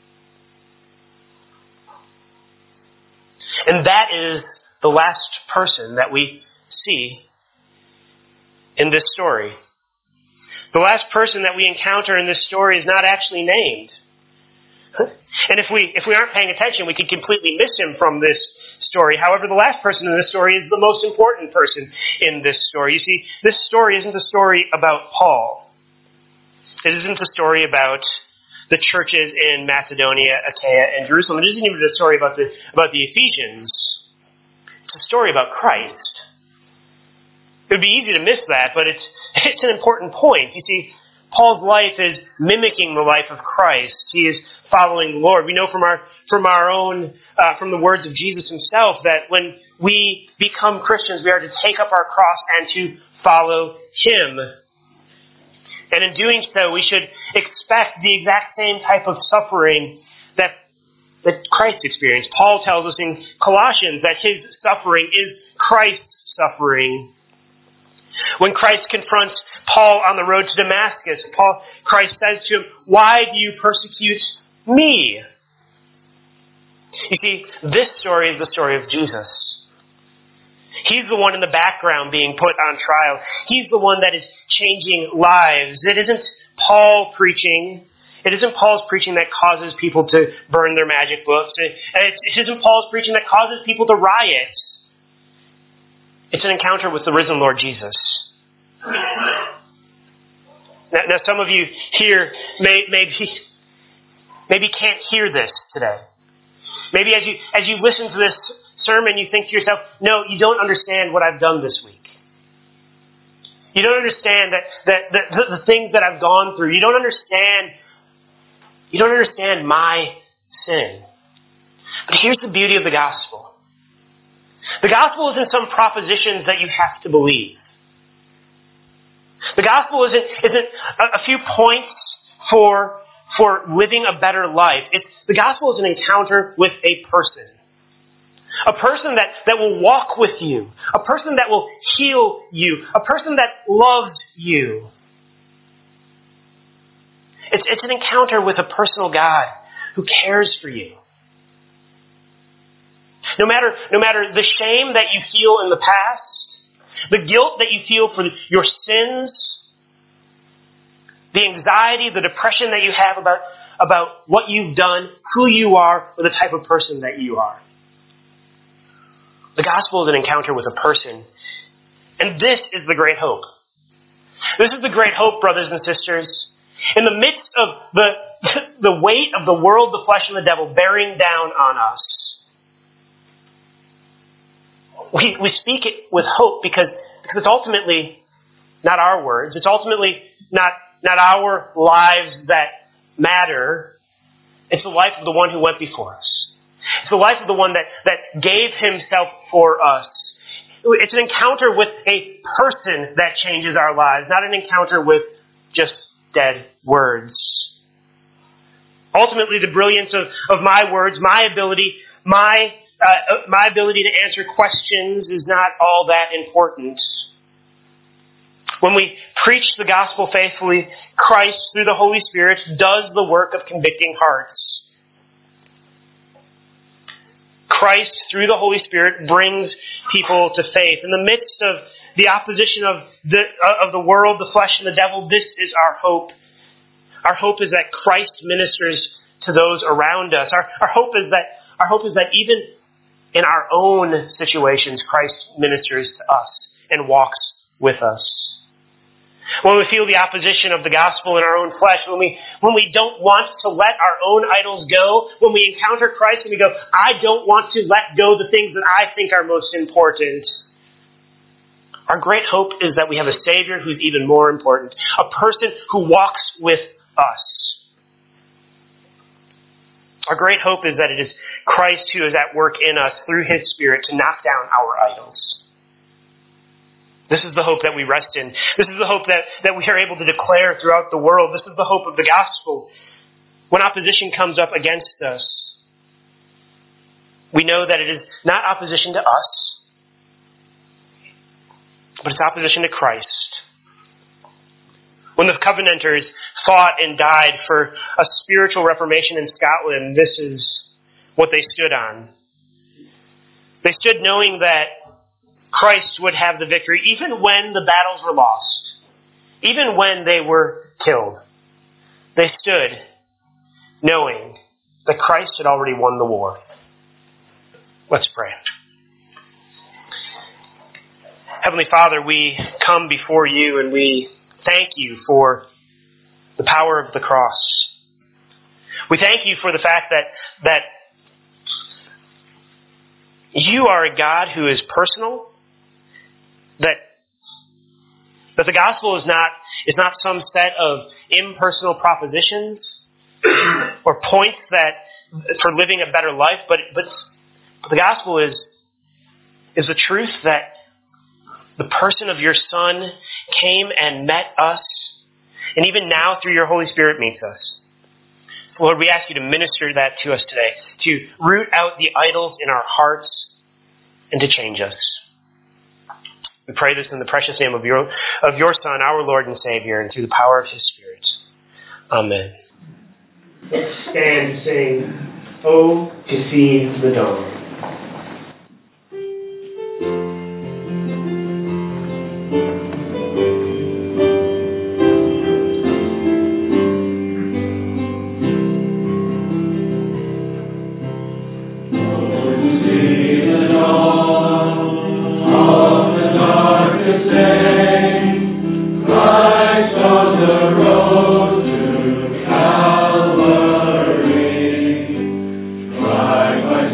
And that is the last person that we see in this story. The last person that we encounter in this story is not actually named. And if we if we aren't paying attention, we could completely miss him from this story. However, the last person in this story is the most important person in this story. You see, this story isn't a story about Paul. It isn't a story about the churches in Macedonia, Achaia, and Jerusalem. It isn't even a story about the about the Ephesians. It's a story about Christ. It would be easy to miss that, but it's it's an important point. You see, Paul's life is mimicking the life of Christ. He is following the Lord. We know from our from our own uh, from the words of Jesus himself that when we become Christians, we are to take up our cross and to follow him. And in doing so, we should expect the exact same type of suffering that that Christ experienced. Paul tells us in Colossians that his suffering is Christ's suffering. When Christ confronts Paul on the road to Damascus, Paul, Christ says to him, "Why do you persecute me?" You see, this story is the story of Jesus. He's the one in the background being put on trial. He's the one that is changing lives. It isn't Paul preaching. It isn't Paul's preaching that causes people to burn their magic books. It, it isn't Paul's preaching that causes people to riot. It's an encounter with the risen Lord Jesus. Now, now some of you here may, maybe, maybe can't hear this today. Maybe as you as you listen to this sermon, you think to yourself, no, you don't understand what I've done this week. You don't understand that, that, that the, the things that I've gone through. You don't understand, you don't understand my sin. But here's the beauty of the gospel. The gospel isn't some propositions that you have to believe. The gospel isn't, isn't a, a few points for, for living a better life. It's, the gospel is an encounter with a person. A person that, that will walk with you. A person that will heal you. A person that loves you. It's, it's an encounter with a personal God who cares for you. No matter, no matter the shame that you feel in the past, the guilt that you feel for your sins, the anxiety, the depression that you have about, about what you've done, who you are, or the type of person that you are. The gospel is an encounter with a person. And this is the great hope. This is the great hope, brothers and sisters. In the midst of the, the weight of the world, the flesh, and the devil bearing down on us, we, we speak it with hope because, because it's ultimately not our words. It's ultimately not, not our lives that matter. It's the life of the one who went before us. It's the life of the one that, that gave himself for us. It's an encounter with a person that changes our lives, not an encounter with just dead words. Ultimately, the brilliance of, of my words, my ability, my, uh, my ability to answer questions is not all that important. When we preach the gospel faithfully, Christ, through the Holy Spirit, does the work of convicting hearts. Christ, through the Holy Spirit, brings people to faith. In the midst of the opposition of the of the world, the flesh, and the devil, this is our hope. Our hope is that Christ ministers to those around us. Our, our hope is that our hope is that even in our own situations, Christ ministers to us and walks with us. When we feel the opposition of the gospel in our own flesh, when we when we don't want to let our own idols go, when we encounter Christ and we go, I don't want to let go the things that I think are most important. Our great hope is that we have a Savior who's even more important, a person who walks with us. Our great hope is that it is Christ who is at work in us through His Spirit to knock down our idols. This is the hope that we rest in. This is the hope that, that we are able to declare throughout the world. This is the hope of the gospel. When opposition comes up against us, we know that it is not opposition to us, but it's opposition to Christ. When the Covenanters fought and died for a spiritual reformation in Scotland, this is what they stood on. They stood knowing that Christ would have the victory, even when the battles were lost, even when they were killed. They stood knowing that Christ had already won the war. Let's pray. Heavenly Father, we come before you and we thank you for the power of the cross. We thank you for the fact that, that you are a God who is personal, that, that the gospel is not, is not some set of impersonal propositions or points that for living a better life, but, but, but the gospel is, is the truth that the person of your Son came and met us, and even now through your Holy Spirit meets us. Lord, we ask you to minister that to us today, to root out the idols in our hearts and to change us. We pray this in the precious name of your, of your Son, our Lord and Savior, and through the power of His Spirit. Amen. Let's stand and sing, Oh, to see the dawn. Christ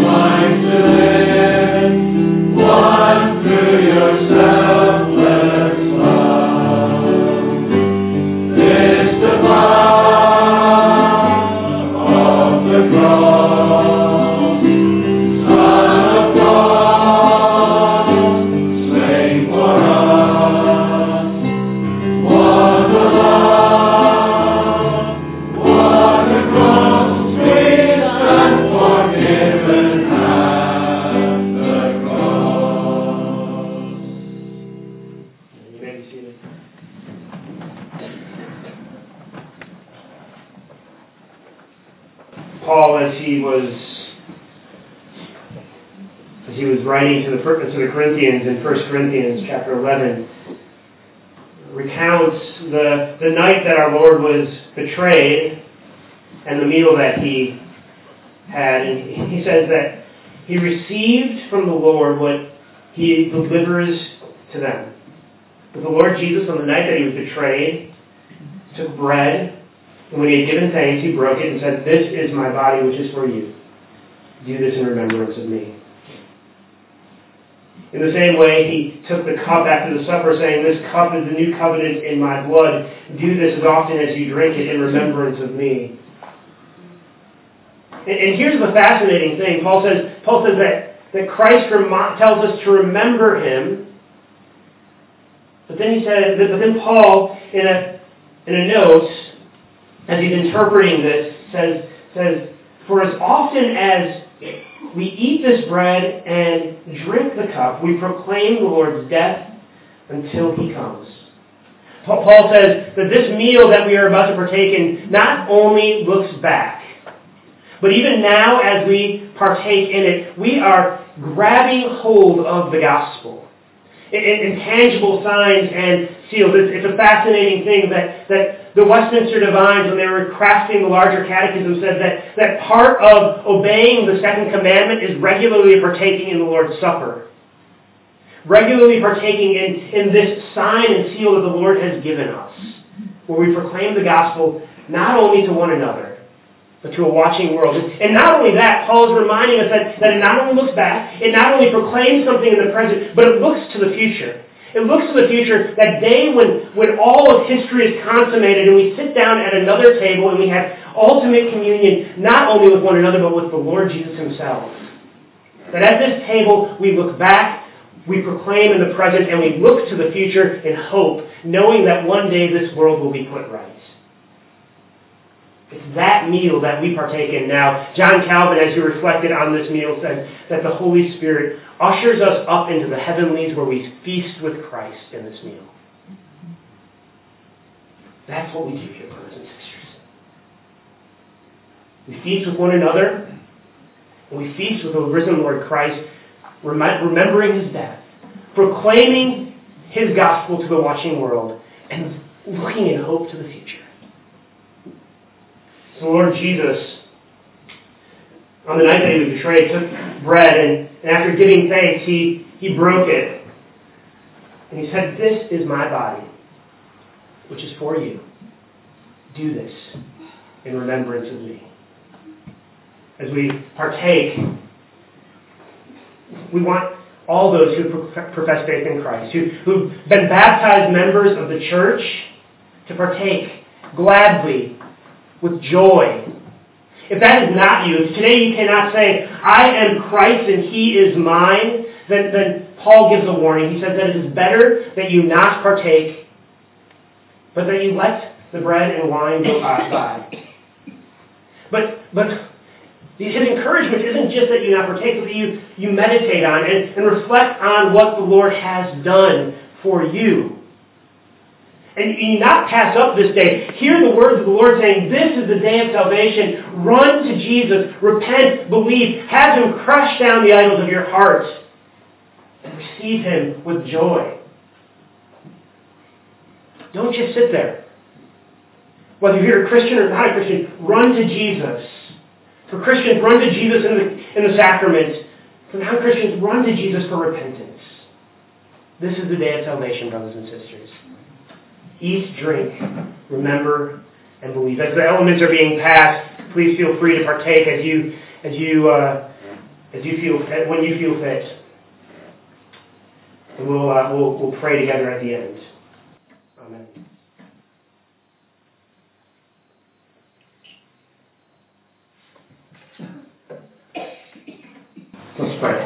wine to live, one through your selfless love. This the power of the cross, Son of God, slain for us. What a love, what a cross, sweet and forgiven at the cross. You may be seated. Paul, as he was as he was writing to the to the Corinthians in First Corinthians chapter eleven, recounts the the night that our Lord was betrayed and the meal that he had, and he says that he received from the Lord what he delivers to them. But the Lord Jesus, on the night that he was betrayed, took bread, and when he had given thanks, he broke it and said, "This is my body, which is for you. Do this in remembrance of me." In the same way, he took the cup after the supper, saying, "This cup is the new covenant in my blood. Do this as often as you drink it in remembrance of me." And, and here's the fascinating thing. Paul says, Paul says that, that Christ rem- tells us to remember him. But then he said, but then Paul, in a in a note, as he's interpreting this, says, says, "For as often as we eat this bread and drink the cup, we proclaim the Lord's death until he comes." Paul says that this meal that we are about to partake in not only looks back, but even now as we partake in it, we are grabbing hold of the gospel. Intangible signs and seals. It's a fascinating thing that, that the Westminster Divines, when they were crafting the larger catechism, said that, that part of obeying the second commandment is regularly partaking in the Lord's Supper. Regularly partaking in, in this sign and seal that the Lord has given us, where we proclaim the gospel not only to one another, but to a watching world. And not only that, Paul is reminding us that, that it not only looks back, it not only proclaims something in the present, but it looks to the future. It looks to the future, that day when, when all of history is consummated and we sit down at another table and we have ultimate communion, not only with one another, but with the Lord Jesus himself. That at this table, we look back, we proclaim in the present, and we look to the future in hope, knowing that one day this world will be put right. It's that meal that we partake in now. John Calvin, as he reflected on this meal, said that the Holy Spirit ushers us up into the heavenlies where we feast with Christ in this meal. That's what we do here, brothers and sisters. We feast with one another, and we feast with the risen Lord Christ, remembering his death, proclaiming his gospel to the watching world, and looking in hope to the future. The Lord Jesus, on the night that he was betrayed, took bread, and, and after giving thanks, he, he broke it. And he said, "This is my body, which is for you. Do this in remembrance of me." As we partake, we want all those who profess faith in Christ, who, who've been baptized members of the church, to partake gladly, with joy. If that is not you, if today you cannot say, "I am Christ and he is mine," then, then Paul gives a warning. He says that it is better that you not partake, but that you let the bread and wine go by. But, but his encouragement isn't just that you not partake, but that you, you meditate on and, and reflect on what the Lord has done for you. And you not pass up this day. Hear the words of the Lord saying, "This is the day of salvation. Run to Jesus. Repent. Believe. Have him crush down the idols of your heart. And receive him with joy." Don't just sit there. Whether you're a Christian or not a Christian, run to Jesus. For Christians, run to Jesus in the, in the sacrament. For non-Christians, run to Jesus for repentance. This is the day of salvation, brothers and sisters. Eat, drink, remember, and believe. As the elements are being passed, please feel free to partake as you as you uh, as you feel fit, when you feel fit. And we'll, uh, we'll, we'll pray together at the end. Amen. Let's pray.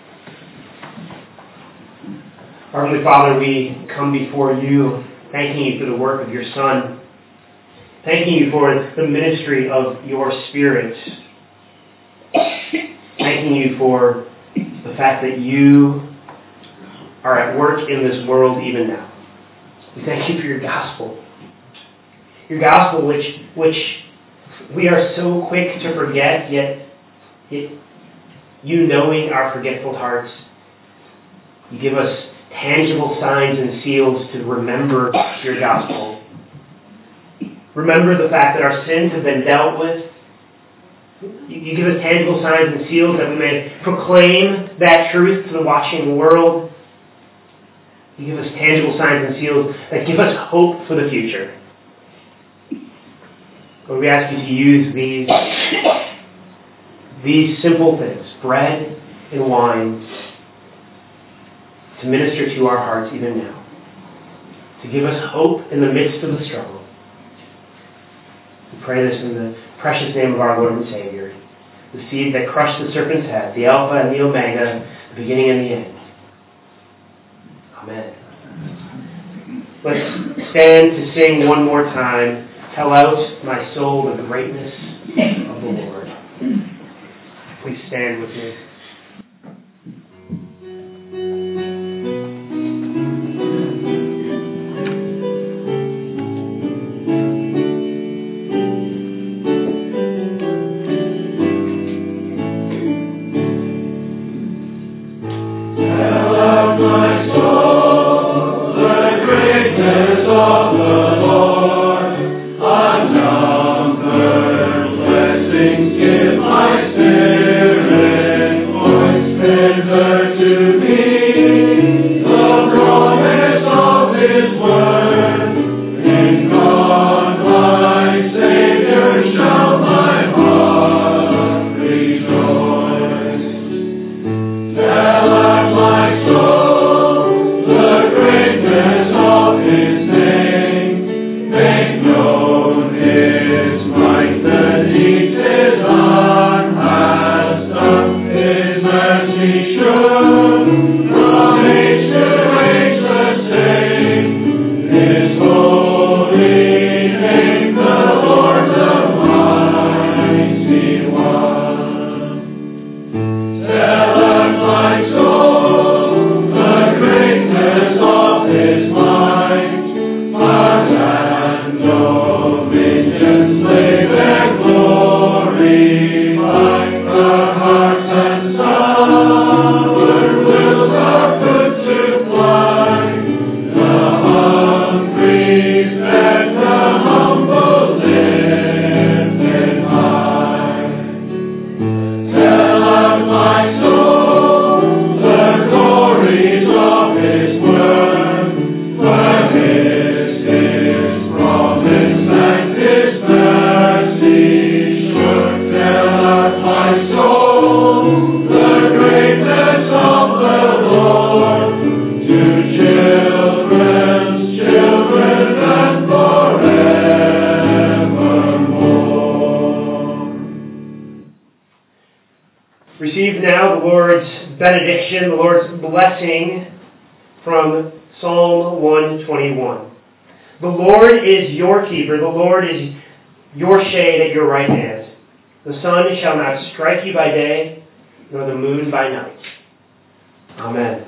Our Heavenly Father, we come before you, thanking you for the work of your Son, thanking you for the ministry of your Spirit, thanking you for the fact that you are at work in this world even now. We thank you for your gospel. Your gospel which which we are so quick to forget, yet, yet you knowing our forgetful hearts, you give us tangible signs and seals to remember your gospel. Remember the fact that our sins have been dealt with. You give us tangible signs and seals that we may proclaim that truth to the watching world. You give us tangible signs and seals that give us hope for the future. Lord, we ask you to use these, these simple things, bread and wine, to minister to our hearts even now, to give us hope in the midst of the struggle. We pray this in the precious name of our Lord and Savior, the seed that crushed the serpent's head, the Alpha and the Omega, the beginning and the end. Amen. Let's stand to sing one more time, Tell Out, My Soul, the Greatness of the Lord. Please stand with me. Receive now the Lord's benediction, the Lord's blessing from Psalm one twenty-one. The Lord is your keeper, the Lord is your shade at your right hand. The sun shall not strike you by day, nor the moon by night. Amen.